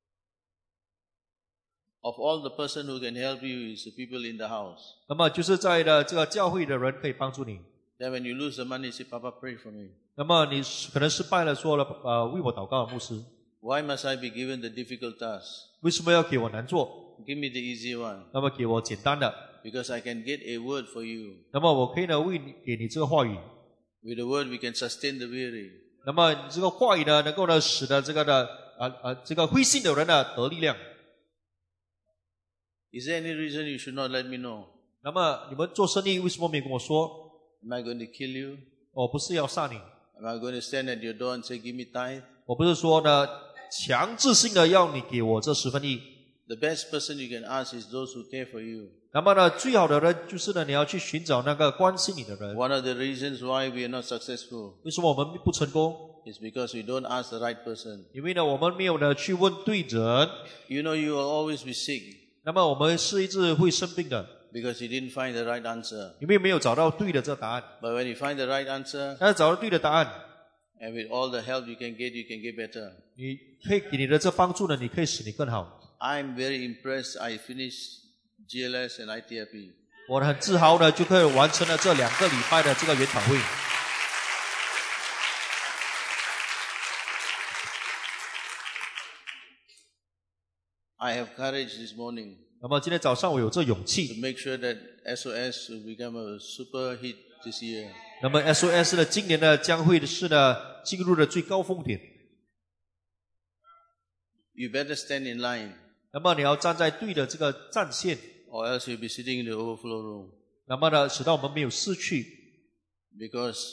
Of all the person who can help you is the people in the house. 那么就是在的这个教会的人可以帮助你。 Then when you lose the money, say, Papa, pray for me. 那么你可能失败了，说了呃为我祷告，牧师， Why must I be given the difficult task? 为什么要给我难做？ Give me the easy one. 那么给我简单的， Because I can get a word for you. 那么我可以呢为你给你这个话语。 With the word, we can sustain the weary. 那么你这个话语呢，能够呢使得这个的啊啊这个灰心的人呢得力量。 Is there any reason you should not let me know? 那么你们做生意为什么没有跟我说？ Am I going to kill you? 我不是要杀你， Am I going to stand at your door and say, give me tithe? 我不是说呢强制性的要你给我这十分一。 The best person you can ask is those who care for you. 那么呢，最好的人就是呢，你要去寻找那个关心你的人。 One of the reasons why we are not successful 为什么我们不成功？ is because we don't ask the right person. 因为呢，我们没有呢去问对人。 You know you will always be sick 那么我们是一直会生病的， because you didn't find the right answer. 因为没有找到对的这个答案。 But when you find the right answer, 但是找到对的答案， and with all the help you can get, you can get better. 你可以给你的这帮助呢，你可以使你更好。 I'm very impressed. I finished G L S and I T F P. 我很自豪的就可以完成了这两个礼拜的这个研讨会。 I have courage this morning 那么今天早上我有这勇 to 气， make sure that S O S will become a super hit this year. 那么 S O S 呢，今年呢将会是呢进入了最高峰点。 You better stand in line 那么你要站在对的这个战线， or else you'll be sitting in the overflow room. 那么呢，使到我们没有失去， Because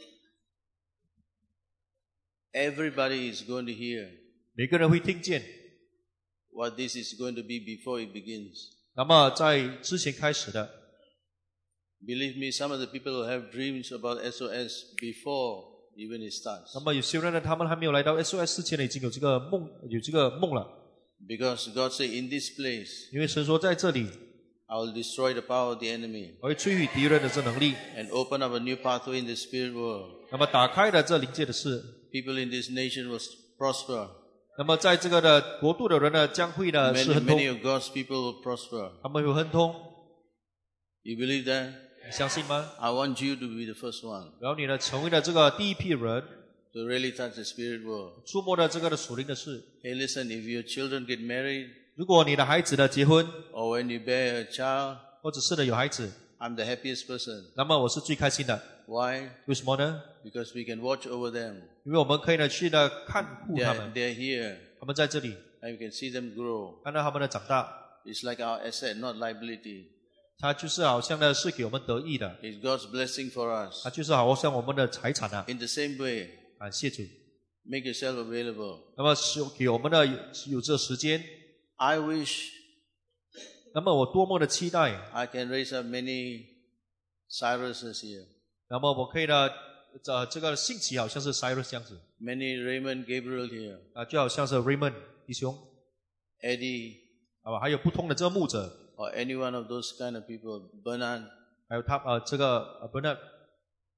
everybody is going to hear 每个人会听见。 what this is going to be before it begins. 那么在之前开始的， Believe me, some of the people will have dreams about S O S before even it starts. 那么有些人呢，他们还没有来到 S O S 之前呢，已经有这个梦，有这个梦了。 Because God said, in this place, 因为神说在这里， I will destroy the power of the enemy 我会摧毁敌人的这能力， and open up a new pathway in the spirit world. 那么打开了这灵界的事。 People in this nation will prosper. 那么在这个的国度的人呢，将会呢是 Many, 亨通， many of God's people will prosper. 他们有亨通， You believe that? 你相信吗？ I want you to be the first one 然后你呢，成为了这个第一批人， to really touch the spirit world. 触摸了这个的属灵的事。 Hey, listen, if your children get married 如果你的孩子呢结婚， or when you bear a child, 或者是呢有孩子， I'm the happiest person. 那么我是最开心的。 Why? 为什么呢？ Because we can watch over them. 因为我们可以呢去呢看护他 They're, 们， they're here 他们在这里， and we can see them grow. 看到他们的长大， It's like our asset, not liability. 他就是好像呢是给我们得益的， It's God's blessing for us. 他就是好像我们的财产啊。 In the same way, 感谢主。 make yourself available. 那么是给我们的有有这时间， I wish 那么我多么的期待， I can raise up many Cyruses here. 那么我可以呢，这这个兴起好像是 Cyrus 这样子 Many Raymond Gabriel here. 啊，就好像是 Raymond 弟兄， Eddie 好吧，还有不同的这个牧者， or any one of those kind of people. Bernard. 还有他呃这个呃 Bernard，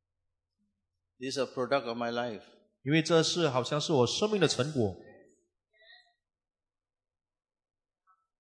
These are product of my life. 因为这是好像是我生命的成果。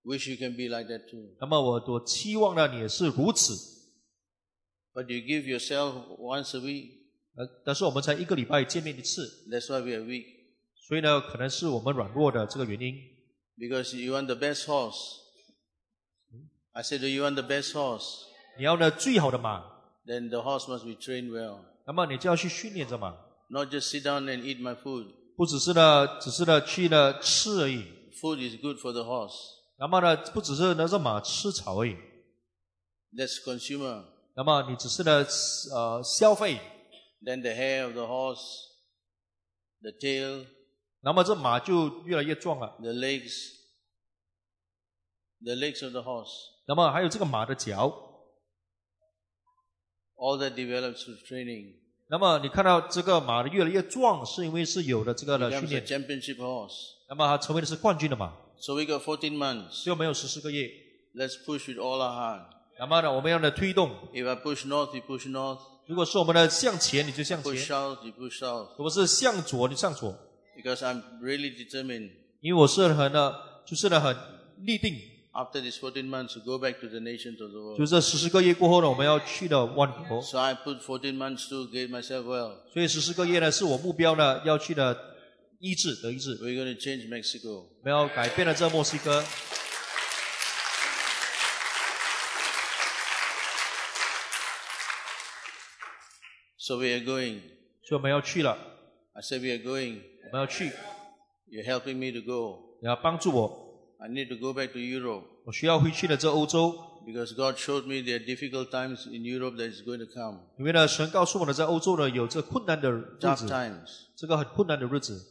Wish you can be like that too. 那么我我期望呢，你也是如此。 But you give yourself once a week. 呃，但是我们才一个礼拜见面一次， That's why we are weak. 所以呢，可能是我们软弱的这个原因。 Because you want the best horse. I said, do you want the best horse? 你要呢最好的马， Then the horse must be trained well. 那么你就要去训练这马， Not just sit down and eat my food. 不只是呢，只是呢去呢吃而已。 Food is good for the horse. 那么呢，不只是呢让马吃草而已。 That's consumer. 那么你只是呢呃消费， Then the hair of the horse, the tail, 那么这马就越来越壮了。 the legs, the legs of the horse. 那么还有这个马的脚， All that develops through training. 那么你看到这个马的越来越壮，是因为是有了这个的训 Becomes a 练， championship horse. 那么它成为的是冠军的马。 So we got fourteen months. 只有没有十四个月， Let's push with all our heart. 那么呢，我们要呢推动。 If I push north, you push north. 如果是我们的向前，你就向前； Push south, you push south. 如果是向左，你向左。 Because I'm really determined. 因为我是很呢，就是呢很立定， After these fourteen months, to go back to the nations of the 就 world. 是这十四个月过后呢，我们要去的万国。 So I put fourteen months to get myself well. 所以十四个月呢，是我目标呢要去的医治得医治。 We're going to change Mexico. 我们要改变了这墨西哥。 So we are going. 所以我们要去了， I said we are going. 我们要去， You're helping me to go. 你要帮助我， I need to go back to Europe. 我需要回去的这欧洲， Because God showed me there are difficult times in Europe that is going to come. 因为呢，神告诉我呢，在欧洲呢有这困难的日 Tough 子， times. 这个很困难的日子。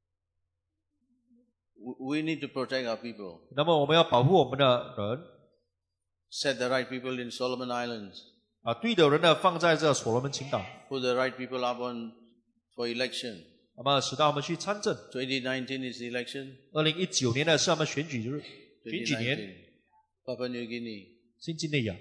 W- We need to protect our people. 那么我们要保护我们的人 Set the right people in Solomon Islands. 啊，对的人呢放在这所罗门群岛， Put the right people up on for election. 那么使到我们去参政。 twenty nineteen is the election. 二零一九年呢是我们选举日，选举年， twenty nineteen. Papua New Guinea. 新几内亚。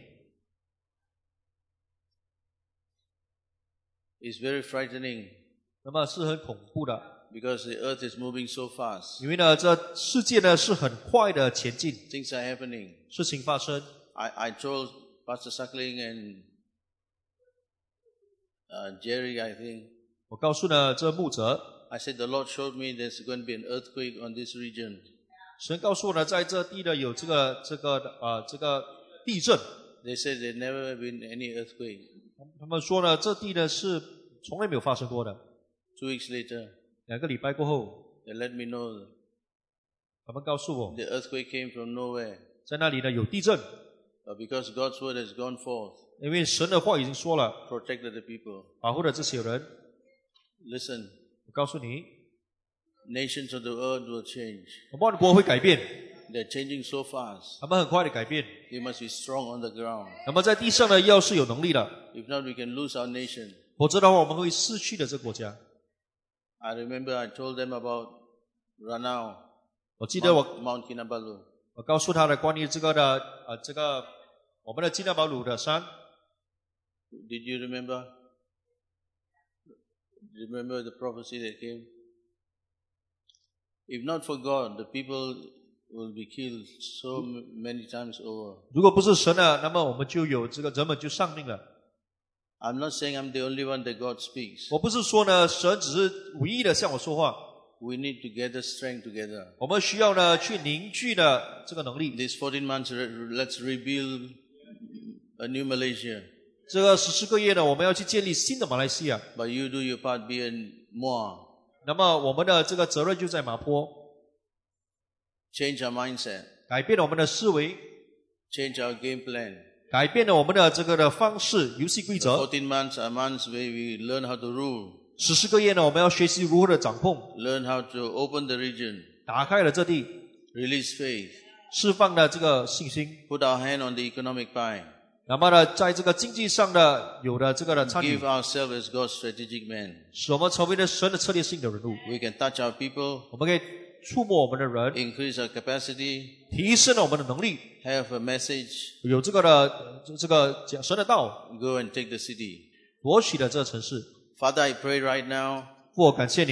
It's very frightening 那么是很恐怖的， because the earth is moving so fast. 因为呢，这世界呢是很快的前进， Things are happening. 事情发生。 I, I told Pastor Suckling and uh, Jerry, I think, 我告诉呢这牧者， I said the Lord showed me there's going to be an earthquake on this region. 神告诉我呢，在这地呢有这个这个呃这个地震。 They said there'd never been any earthquake. 他们说呢，这地呢是从来没有发生过的。 Two weeks later, 两个礼拜过后， they let me know 他们告诉我， the earthquake came from nowhere. 在那里呢有地震， But because God's word has gone forth, 因为神的话已经说了， protected the people. 保护了这些人。 Listen, 我告诉你， nations of the earth will change. 万国会改变， They're changing so fast. 他们很快的改变。 You must be strong on the ground. 那么在地上呢，要是有能力的， If not, we can lose our nation. 否则的话，我们会失去的这个国家。 I remember I told them about Ranao, 我记得我 Mount, Mount Kinabalu. 我告诉他的关于这个的呃这个我们的基纳堡鲁的山， Did you remember? Do you remember the prophecy that came? If not for God, the people will be killed so m- many times over. 如果不是神呢，那么我们就有这个人们就丧命了。 I'm not saying I'm the only one that God speaks. 我不是说呢，神只是唯一的向我说话， We need to gather strength together. 我们需要呢去凝聚的这个能力。 These fourteen months, re- let's rebuild a new Malaysia. 这个十四个月呢，我们要去建立新的马来西亚。 But you do your part, be a Moa. 那么我们的这个责任就在麻坡， Change our mindset. 改变了我们的思维， Change our game plan. 改变了我们的这个的方式、游戏规 The 则。 fourteen months are months where we learn how to rule, 十四个月呢，我们要学习如何的掌控， learn how to open the region, 打开了这地， release faith, 释放了这个信心。 put our hand on the economic pie, 那么呢，在这个经济上的有的这个的参与 give，ourselves as God's strategic man. 使我们成为了神的策略性的人物。 We can touch our people, 我们可以触摸我们的人， increase our capacity, 提升了我们的能力， have a message, 有这个的这个讲神的道， go and take the city. 夺取了这个城市。 Father, I pray right now, 父，我感谢你，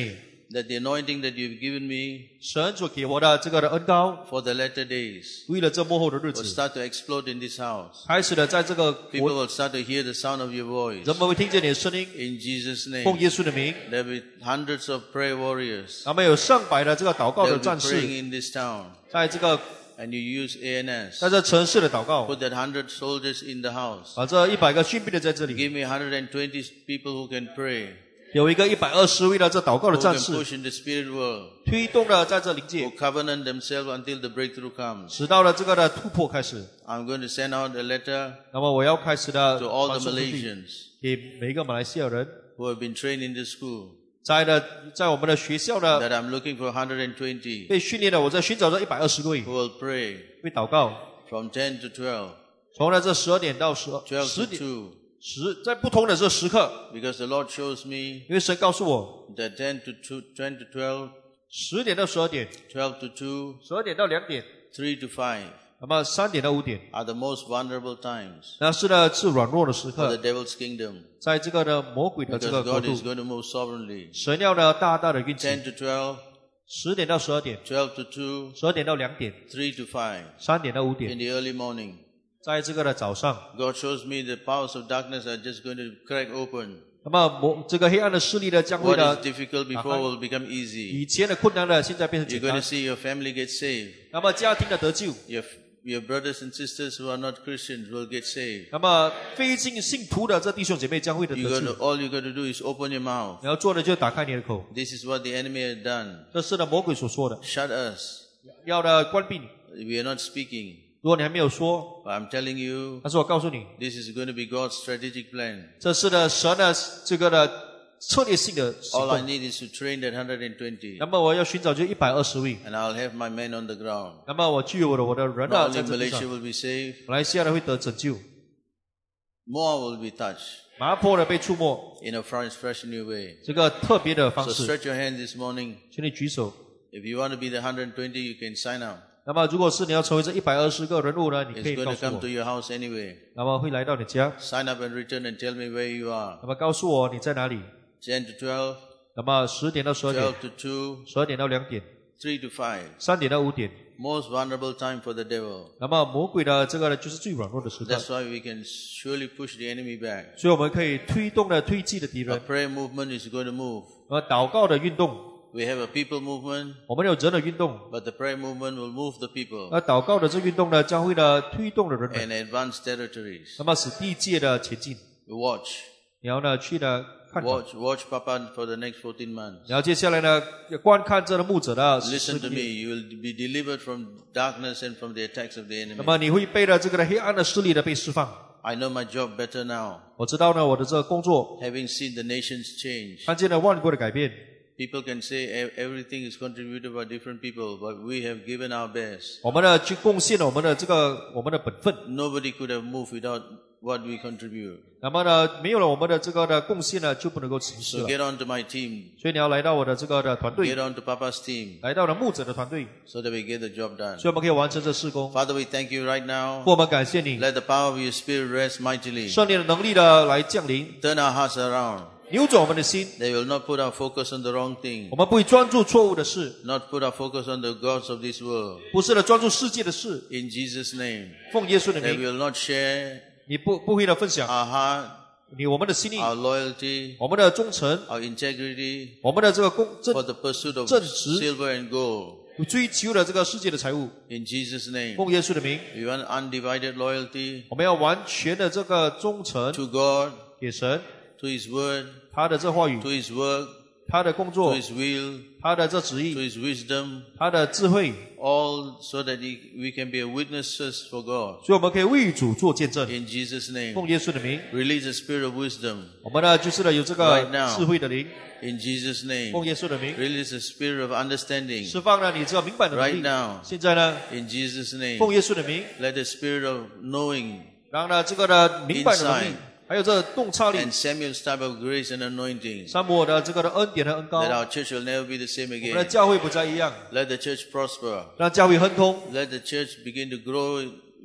that the anointing that you've given me 神所给我的这个的恩膏， for the latter days 为了这末后的日 will 子， start to explode in this house. 开始的在这个 People 国， will start to hear the sound of your voice. 人们会听见你的声音， In Jesus' 奉 name. 耶稣的名， There will be hundreds of prayer warriors. 他们有上百的这个祷告 They 的 will 战 be 士， praying in this town. 在这个 And you use A N S. 在这城市的祷告， Put that hundred soldiers in the house. 把这一百个训兵的在这里， Give me one hundred twenty people who can pray. 有一个一百二十位的这祷告的 Who 战 can 士， push in the spirit world. 推动了在这灵 Who 界， covenant themselves until the breakthrough comes. 使到了这个的突破开始。 I'm going to send out a letter 那么我要开始的 to all 传 the 送出去， Malaysians 给每一个马来西亚人， who have been trained in this school 在的在我们的学校呢 that I'm looking for one hundred twenty 被训练的，我在寻找这一百二十位 who will pray 会祷告， from ten to twelve, 从了这十二点到十 twelve 十 to 点 two. 十，在不同的这时刻， Because the Lord shows me 因为神告诉我， that ten to two, ten to twelve, 十点到十二点， twelve to two, 十二点到两点， three to five 那么三点到五点， are the most vulnerable times 那是呢是软弱的时 for the 刻， devil's kingdom. 在这个呢魔鬼的这 Because 个国 God 度 is，going to move sovereignly. 神要呢大大的运 ten 行， to twelve, 十点到十二点， twelve to two, 十二点到两点， three to five 三点到五 in 点， the early morning. 在这个的早上， God shows me the powers of darkness are just going to crack open. 那么魔这个黑暗的势力呢将会 What 呢 is difficult before will become easy. 以前的困难呢现在变成 You're 简 going 单 to，see your family get saved. 那么家庭的得救， Your, your brothers and sisters who are not Christians will get saved. 那么非信信徒的这弟兄姐妹将会的 You're 得 going to, 救。 all you got to do is open your mouth. 你要做的就打开你的口， This is what the enemy has done. 这是呢魔鬼所说的， Shut us. 要的关闭你。 We are not speaking. 如果你还没有说， But I'm telling you, 但是我告诉你， this is going to be God's strategic plan. 这是呢神的这个的策略性的行 All I 动。 need is to train that one hundred twenty. 那么我要寻找就一百二十位， And I'll have my men on the ground. 那么我具有我的我的人 Not 呢在 only 这地 Malaysia 上， will be saved, 马来西亚呢会得拯救， more will be touched 马拉坡呢被触摸， in a fresh, fresh new way. 这个特别的方 So 式， stretch your hands this morning. 请你举手。 If you want to be the one hundred twenty, you can sign up. 那么如果是你要成为这一百二十个人物呢，你可 It's 以 going 告 to 诉 come 我 to，your house anyway. 那么会来到你家， Sign up and return and tell me where you are. 那么告诉我你在哪里。 ten to twelve, 那么十点到十二点， twelve to two, 十二点到两点， three to five. 三点到五点。 Most vulnerable time for the devil. 那么魔鬼的这个呢，就是最软弱的时刻， That's why we can surely push the enemy back. 所以我们可以推动的推进的敌 A 人， prayer movement is going to move. 而祷告的运动， We have a people movement, 我们有人的运动， but the prayer movement will move the people 而祷告的这运动呢，将会呢推动了人们， and advance territories. 那么使地界的前进。 Watch. 你要呢去呢看看， Watch, watch Papa for the next fourteen months. 然后接下来呢要观看这个牧者的十 Listen to 个 me. 月， You will be delivered from darkness and from the attacks of the 那 enemy. 么你会被了这个的黑暗的势力的被释放。 I know my job better now. 我知道呢，我的这个工作 Having seen the nations change. 看见了万国的改变。 People can say e- everything is contributed by different people, but we have given our best. 我们呢去贡献了我们的这个我们的本分， Nobody could have moved without what we contribute. 那么呢没有了我们的这个的贡献呢，就不能够行事 So 了。 get on to my team. 所以你要来到我的这个的团队 Get，on to Papa's team 来到了牧者的团队， so that we get the job done. 所以我们可以完成这事工。 Father, we thank you right now. 父，我们感谢你， Let the power of your spirit rest mightily. 圣灵的能力的来降临， Turn our hearts around. 扭转我们的心。 They will not put our focus on the wrong thing. 我们不会专注错误的事， Not put our focus on the gods of this world. 不是的专注世界的事。 In Jesus' name. 奉耶稣的 They 名， will not share 你不不会的分享 our heart, 你我们的心意， our loyalty, 我们的忠诚， our integrity 我们的这个公 for 正， the pursuit of 正直 silver and gold. 追求了这个世界的财物。 In Jesus' name. 奉耶稣的名， We want undivided loyalty 我们要完全的这个忠诚 to God, 给神， to His word, 他的这话语 to，His work, 他的工 to 作， His will, 他的这旨 to 意， His wisdom, 他的智慧， all so that he, we can be a witnesses for God. 所以我们可以为主做见证。 In Jesus' name. 奉耶稣的名， Release the spirit of wisdom. 我们呢就是呢有这 Right 个 now 智慧的灵， In Jesus' name. 奉耶稣的名， Release the spirit of understanding. 释放了你这个明白的能 Right 力。 now. 现在呢， In Jesus' name. 奉耶稣的名， Let the spirit of knowing 让呢这个的明白的能力 Insight， 还有这个洞察力， and Samuel's type of grace and anointing, 三摩的这个的恩典和恩膏， that 我 our church will never be the same 们的 again. 教会不再一样， Let the church prosper. 让教会亨通， Let the church begin to grow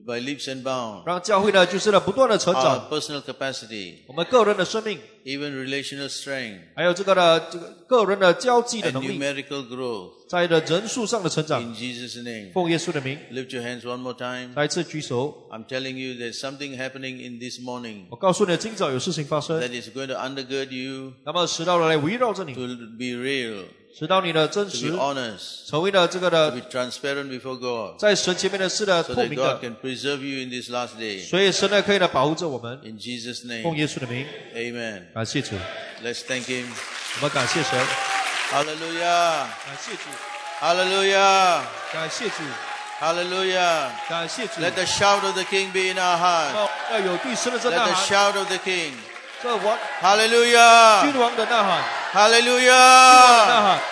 by leaps and bounds. 让教会呢就是呢不断的成 Our 长， personal capacity, 我们个人的生命， even relational strength, 还有这个呢这个个人的交际的 and 能力， numerical growth. 在的人数上的成长。 In Jesus' name. 奉耶稣的名， Lift your hands one more time. 再一次举手。 I'm telling you there's something happening in this morning 我告诉你，今早有事情发生， that is going to undergird you 那么使到了来围绕着你， to be real, 使到你的真 to 实 be honest, 成为了这个 to 的 be transparent before God, 在神前面的事的 so 透 that 明 God 的， can preserve you in this last day. 所以神呢可以呢保护着我们。 In Jesus' 奉 name. 耶稣的名， Amen. 感谢主， Let's thank Him. 我们感谢神， Hallelujah. 感谢主， Hallelujah. 感谢主， Hallelujah. 感谢主。 Let the shout of the King be in our heart. 要有对神的这 Let 呐 the 喊， shout of the King. 这王 Hallelujah. 君王的呐喊，君王的 Hallelujah. 呐喊，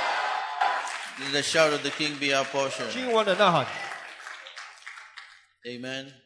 Let the shout of the King be our portion. 君王的呐喊。 Amen.